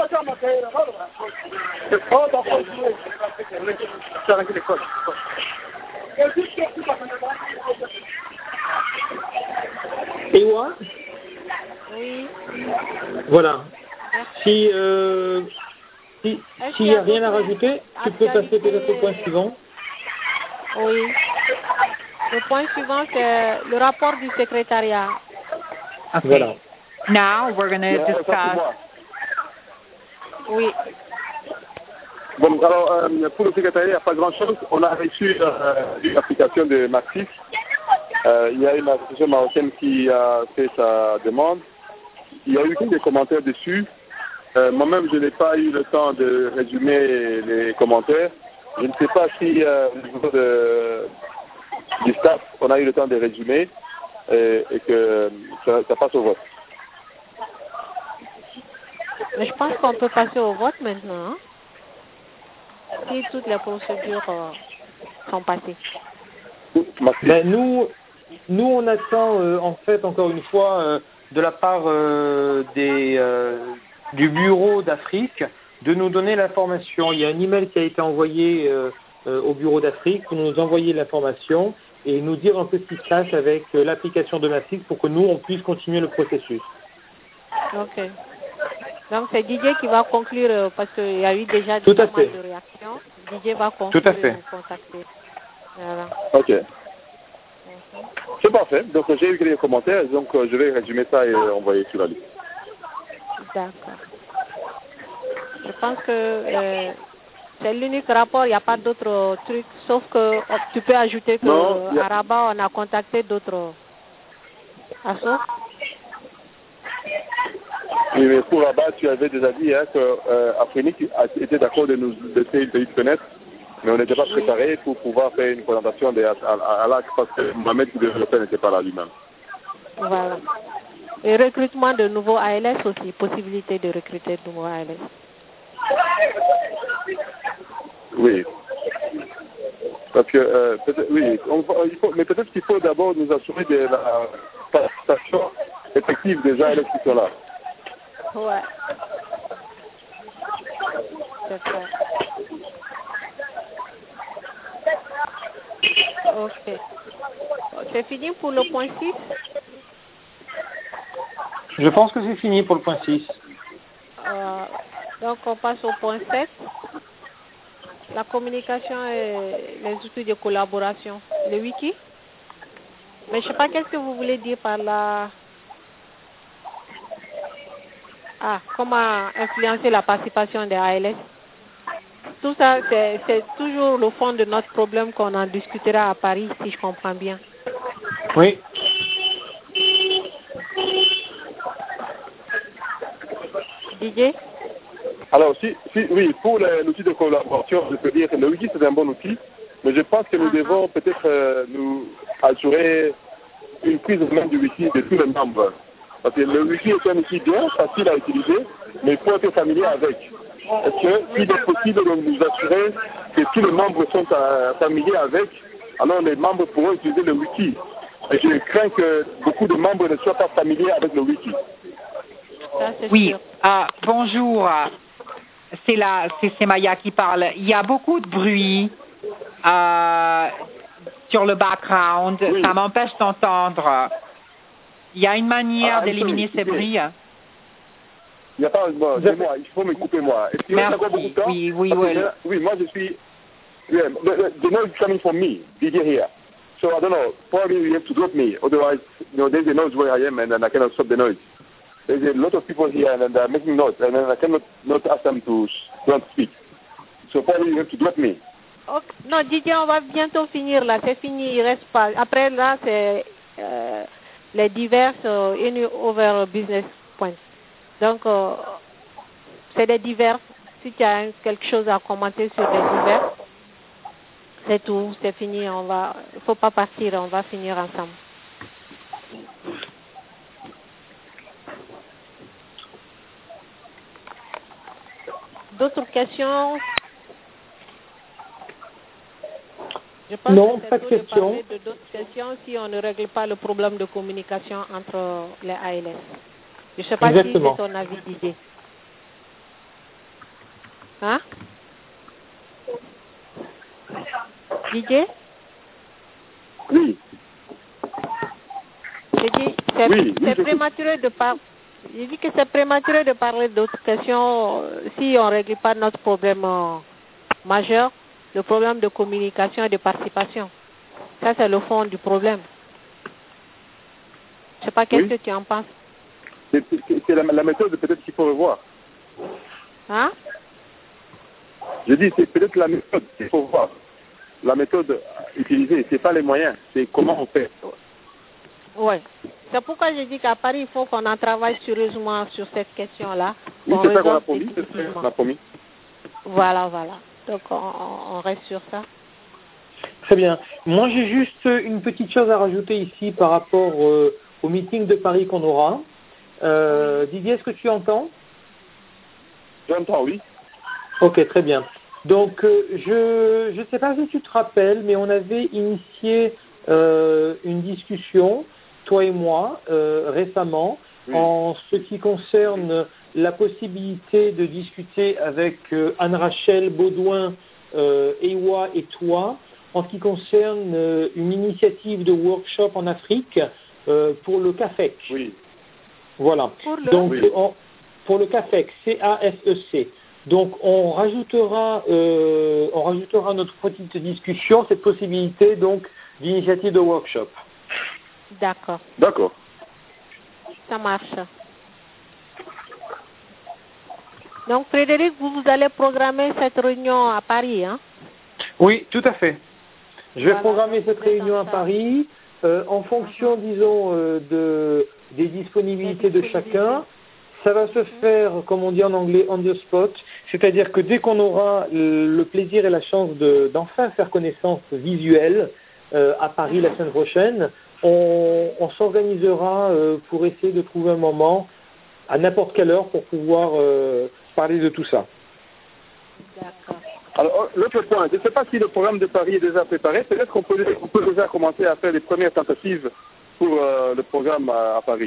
Et moi? Oui. Voilà. S'il n'y a rien à rajouter, tu peux passer peut-être au point suivant. Oui. Le point suivant, c'est le rapport du secrétariat. Okay. Voilà. Now we're going to discuss. Oui. Bon, alors, pour le secrétariat, il n'y a pas grand-chose. On a reçu une application de Maxis. Il y a une association marocaine qui a fait sa demande. Il y a eu des commentaires dessus. Moi-même, je n'ai pas eu le temps de résumer les commentaires. Je ne sais pas si au niveau du staff, on a eu le temps de résumer et que ça passe au vote. Mais je pense qu'on peut passer au vote maintenant. Hein? Si toutes les procédures sont passées. Ben, nous on attend en fait encore une fois de la part du bureau d'Afrique de nous donner l'information. Il y a un email qui a été envoyé au bureau d'Afrique pour nous envoyer l'information et nous dire un peu ce qui se passe avec l'application de Maxis pour que nous on puisse continuer le processus. Ok. Donc c'est Didier qui va conclure parce qu'il y a eu déjà des demandes de réaction. Didier va conclure Tout à fait. et vous contacter. Voilà. Ok. C'est parfait. Donc j'ai eu les commentaires, donc je vais résumer ça et envoyer sur la liste. D'accord. Je pense que C'est l'unique rapport, il n'y a pas d'autres trucs, sauf que tu peux ajouter qu'à Rabat, on a contacté d'autres assos. Oui, mais pour Rabat, tu avais déjà dit que Afrinique était d'accord de nous laisser de connaître, mais on n'était pas préparé pour pouvoir faire une présentation à l'AC parce que Mohamed qui devait le faire n'était pas là lui-même. Voilà. Et recrutement de nouveaux ALS aussi, possibilité de recruter de nouveaux ALS. Oui. Parce que, oui, mais peut-être qu'il faut d'abord nous assurer de la participation effective des ALS qui sont là. Ouais. C'est vrai. Ok. C'est fini pour le point 6? Je pense que c'est fini pour le point 6. Donc, on passe au point 7. La communication et les outils de collaboration. Le wiki. Mais je ne sais pas qu'est-ce que vous voulez dire par là. Comment influencer la participation des ALS. Tout ça, c'est toujours le fond de notre problème qu'on en discutera à Paris, si je comprends bien. Oui. Didier? Alors, oui, pour l'outil de collaboration, je peux dire que le wiki, c'est un bon outil, mais je pense que nous devons peut-être nous assurer une prise de main du wiki de tous les membres. Parce que le wiki est un outil bien facile à utiliser, mais il faut être familier avec. Est-ce qu'il est possible de nous assurer que tous les membres sont familiers avec, alors les membres pourront utiliser le wiki. Et je crains que beaucoup de membres ne soient pas familiers avec le wiki. Oui, bonjour. C'est Maya qui parle. Il y a beaucoup de bruit sur le background. Oui. Ça m'empêche d'entendre. Il y a une manière d'éliminer ces bruits. Il n'y a pas... Bon, moi, il faut me couper, moi. Est-ce qu'il y a beaucoup de temps? Oui. Oui, moi, je suis... Yeah, the noise is coming from me, Didier here. So, I don't know, probably you have to drop me. Otherwise, there's a noise where I am, and then I cannot stop the noise. There's a lot of people here, and they're making noise, and then I cannot not ask them to don't speak. So, probably you have to drop me. Okay. Non, Didier, on va bientôt finir, là. C'est fini, il reste pas. Après, là, c'est les divers over business points. Donc, c'est des divers. Si tu as quelque chose à commenter sur les divers, c'est tout, c'est fini. Il ne faut pas partir, on va finir ensemble. D'autres questions? Je pense non, que pas de questions. parler de d'autres questions si on ne règle pas le problème de communication entre les ALS. Je ne sais pas si c'est ton avis, Didier. Hein? Didier? Oui. J'ai dit, c'est prématuré de parler. J'ai dit que c'est prématuré de parler d'autres questions si on ne règle pas notre problème majeur, le problème de communication et de participation. Ça, c'est le fond du problème. Je ne sais pas qu'est-ce que tu en penses. C'est la méthode peut-être qu'il faut revoir. Hein? Je dis, c'est peut-être la méthode qu'il faut voir. La méthode utilisée, ce n'est pas les moyens, c'est comment on fait. Oui. C'est pourquoi j'ai dit qu'à Paris, il faut qu'on en travaille sérieusement sur cette question-là. Oui, c'est ça qu'on a promis. On a promis. Voilà. Donc, on reste sur ça. Très bien. Moi, j'ai juste une petite chose à rajouter ici par rapport au meeting de Paris qu'on aura. Didier, est-ce que tu entends? J'entends, oui. Ok, très bien. Donc, je ne sais pas si tu te rappelles, mais on avait initié une discussion, toi et moi, récemment, en ce qui concerne la possibilité de discuter avec Anne-Rachel Baudouin, Ewa et toi, en ce qui concerne une initiative de workshop en Afrique pour le CAFEC. Oui. Voilà. Pour le CAFEC, C-A-F-E-C. Donc, on rajoutera notre petite discussion, cette possibilité donc d'initiative de workshop. D'accord. D'accord. Ça marche. Donc, Frédéric, vous allez programmer cette réunion à Paris, hein? Oui, tout à fait. Je vais programmer cette réunion à Paris en fonction, disons, des disponibilités de chacun. Ça va se faire, comme on dit en anglais, on the spot, c'est-à-dire que dès qu'on aura le plaisir et la chance d'enfin faire connaissance visuelle à Paris la semaine prochaine, on s'organisera pour essayer de trouver un moment à n'importe quelle heure pour pouvoir parler de tout ça. D'accord. Alors, l'autre point, je ne sais pas si le programme de Paris est déjà préparé. Peut-être qu'on peut déjà commencer à faire les premières tentatives pour le programme à Paris.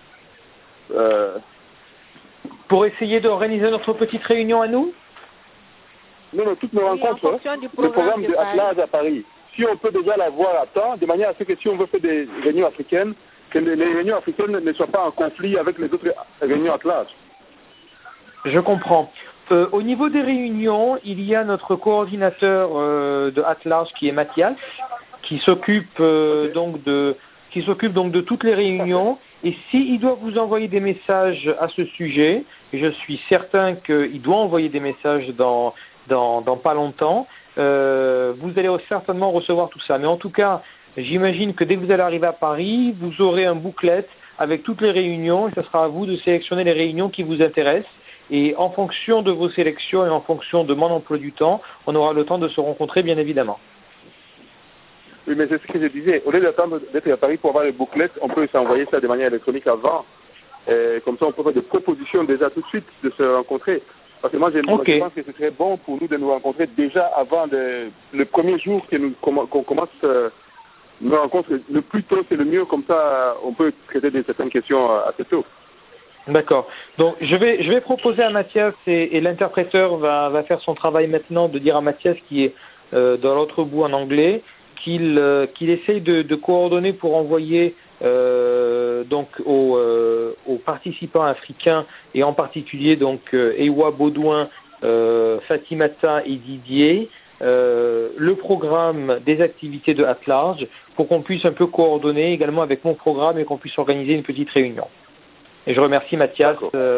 Pour essayer d'organiser notre petite réunion à nous? Non, toutes nos rencontres, le programme de Atlas à Paris. Si on peut déjà l'avoir à temps, de manière à ce que si on veut faire des réunions africaines, que les réunions africaines ne soient pas en conflit avec les autres réunions Atlas. Je comprends. Au niveau des réunions, il y a notre coordinateur de Atlas qui est Mathias, qui s'occupe donc de toutes les réunions. Et s'il doit vous envoyer des messages à ce sujet, je suis certain qu'il doit envoyer des messages dans pas longtemps, vous allez certainement recevoir tout ça. Mais en tout cas, j'imagine que dès que vous allez arriver à Paris, vous aurez un booklet avec toutes les réunions et ce sera à vous de sélectionner les réunions qui vous intéressent. Et en fonction de vos sélections et en fonction de mon emploi du temps, on aura le temps de se rencontrer, bien évidemment. Oui, mais c'est ce que je disais. Au lieu d'attendre d'être à Paris pour avoir les bouclettes, on peut s'envoyer ça de manière électronique avant. Et comme ça, on peut faire des propositions déjà tout de suite de se rencontrer. Parce que moi, je pense que ce serait bon pour nous de nous rencontrer déjà avant le premier jour qu'on commence nos rencontres. Le plus tôt, c'est le mieux. Comme ça, on peut traiter de certaines questions assez tôt. D'accord. Donc, je vais proposer à Mathias et l'interpréteur va faire son travail maintenant de dire à Mathias qui est dans l'autre bout en anglais qu'il essaye de coordonner pour envoyer donc aux participants africains et en particulier donc Ewa Baudouin, Fatimata et Didier le programme des activités de At Large pour qu'on puisse un peu coordonner également avec mon programme et qu'on puisse organiser une petite réunion. Et je remercie Mathias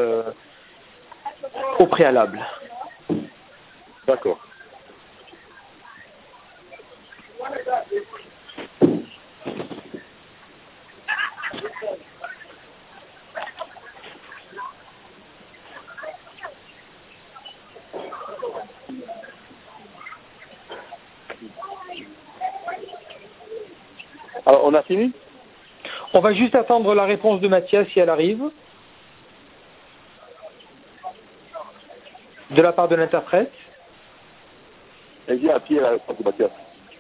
au préalable. D'accord. Alors, on a fini? On va juste attendre la réponse de Mathias si elle arrive. De la part de l'interprète. Elle vient à pied la réponse de Mathias.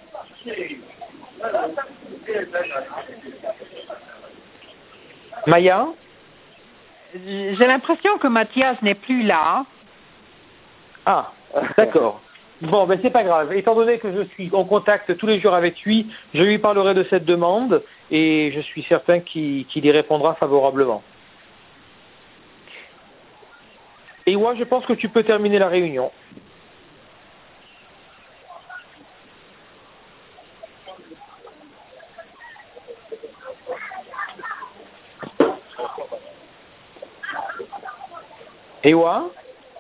Maya? J'ai l'impression que Mathias n'est plus là. Ah, d'accord. Bon, ben c'est pas grave. Étant donné que je suis en contact tous les jours avec lui, je lui parlerai de cette demande et je suis certain qu'il y répondra favorablement. Et moi, je pense que tu peux terminer la réunion. Ewa?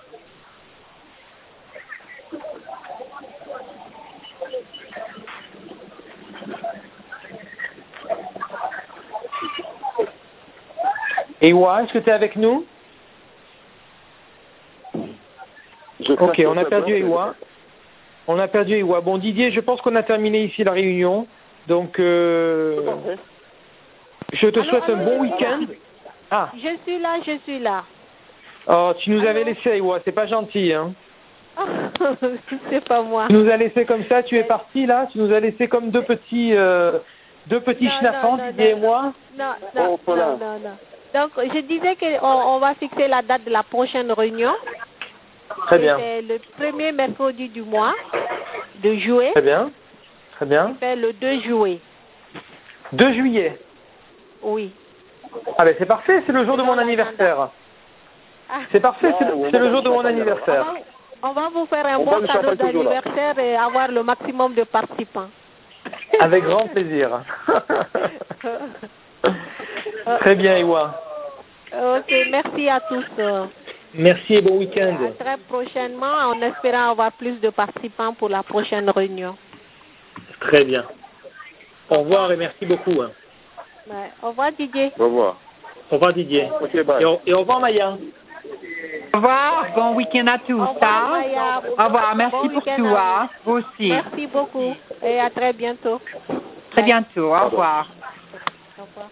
Ewa, est-ce que tu es avec nous? Ok, on a perdu Ewa. On a perdu Ewa. Bon, Didier, je pense qu'on a terminé ici la réunion. Donc, je te souhaite un bon week-end. Ah. Je suis là. Oh, tu nous avais laissé, Ewa. C'est pas gentil, hein? C'est pas moi. Tu nous as laissé comme ça, tu es parti là? Tu nous as laissé comme deux petits schnappants, Didier et moi? Non. Donc, je disais qu'on va fixer la date de la prochaine réunion. Très bien. C'est le premier mercredi du mois de juillet. Très bien. C'est le 2 juillet. 2 juillet? Oui. Ah ben c'est parfait, c'est le jour de mon anniversaire. C'est parfait, c'est le jour de mon anniversaire. On va vous faire un bon cadeau d'anniversaire et avoir le maximum de participants. Avec grand plaisir. Très bien, Ewa. Ok, merci à tous. Merci et bon week-end. À très prochainement, en espérant avoir plus de participants pour la prochaine réunion. Très bien. Au revoir et merci beaucoup. Hein. Ouais. Au revoir Didier. Au revoir. Au revoir Didier. Ok, bye. Et au revoir Maya. Au revoir, bon week-end à tous. Au revoir Maya. Au revoir, merci Bon pour week-end tout. à Hein. Vous aussi. Merci beaucoup et à très bientôt. Très Bye. bientôt. Au revoir. Au revoir.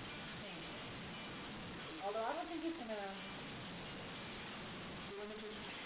Although I don't think it's gonna.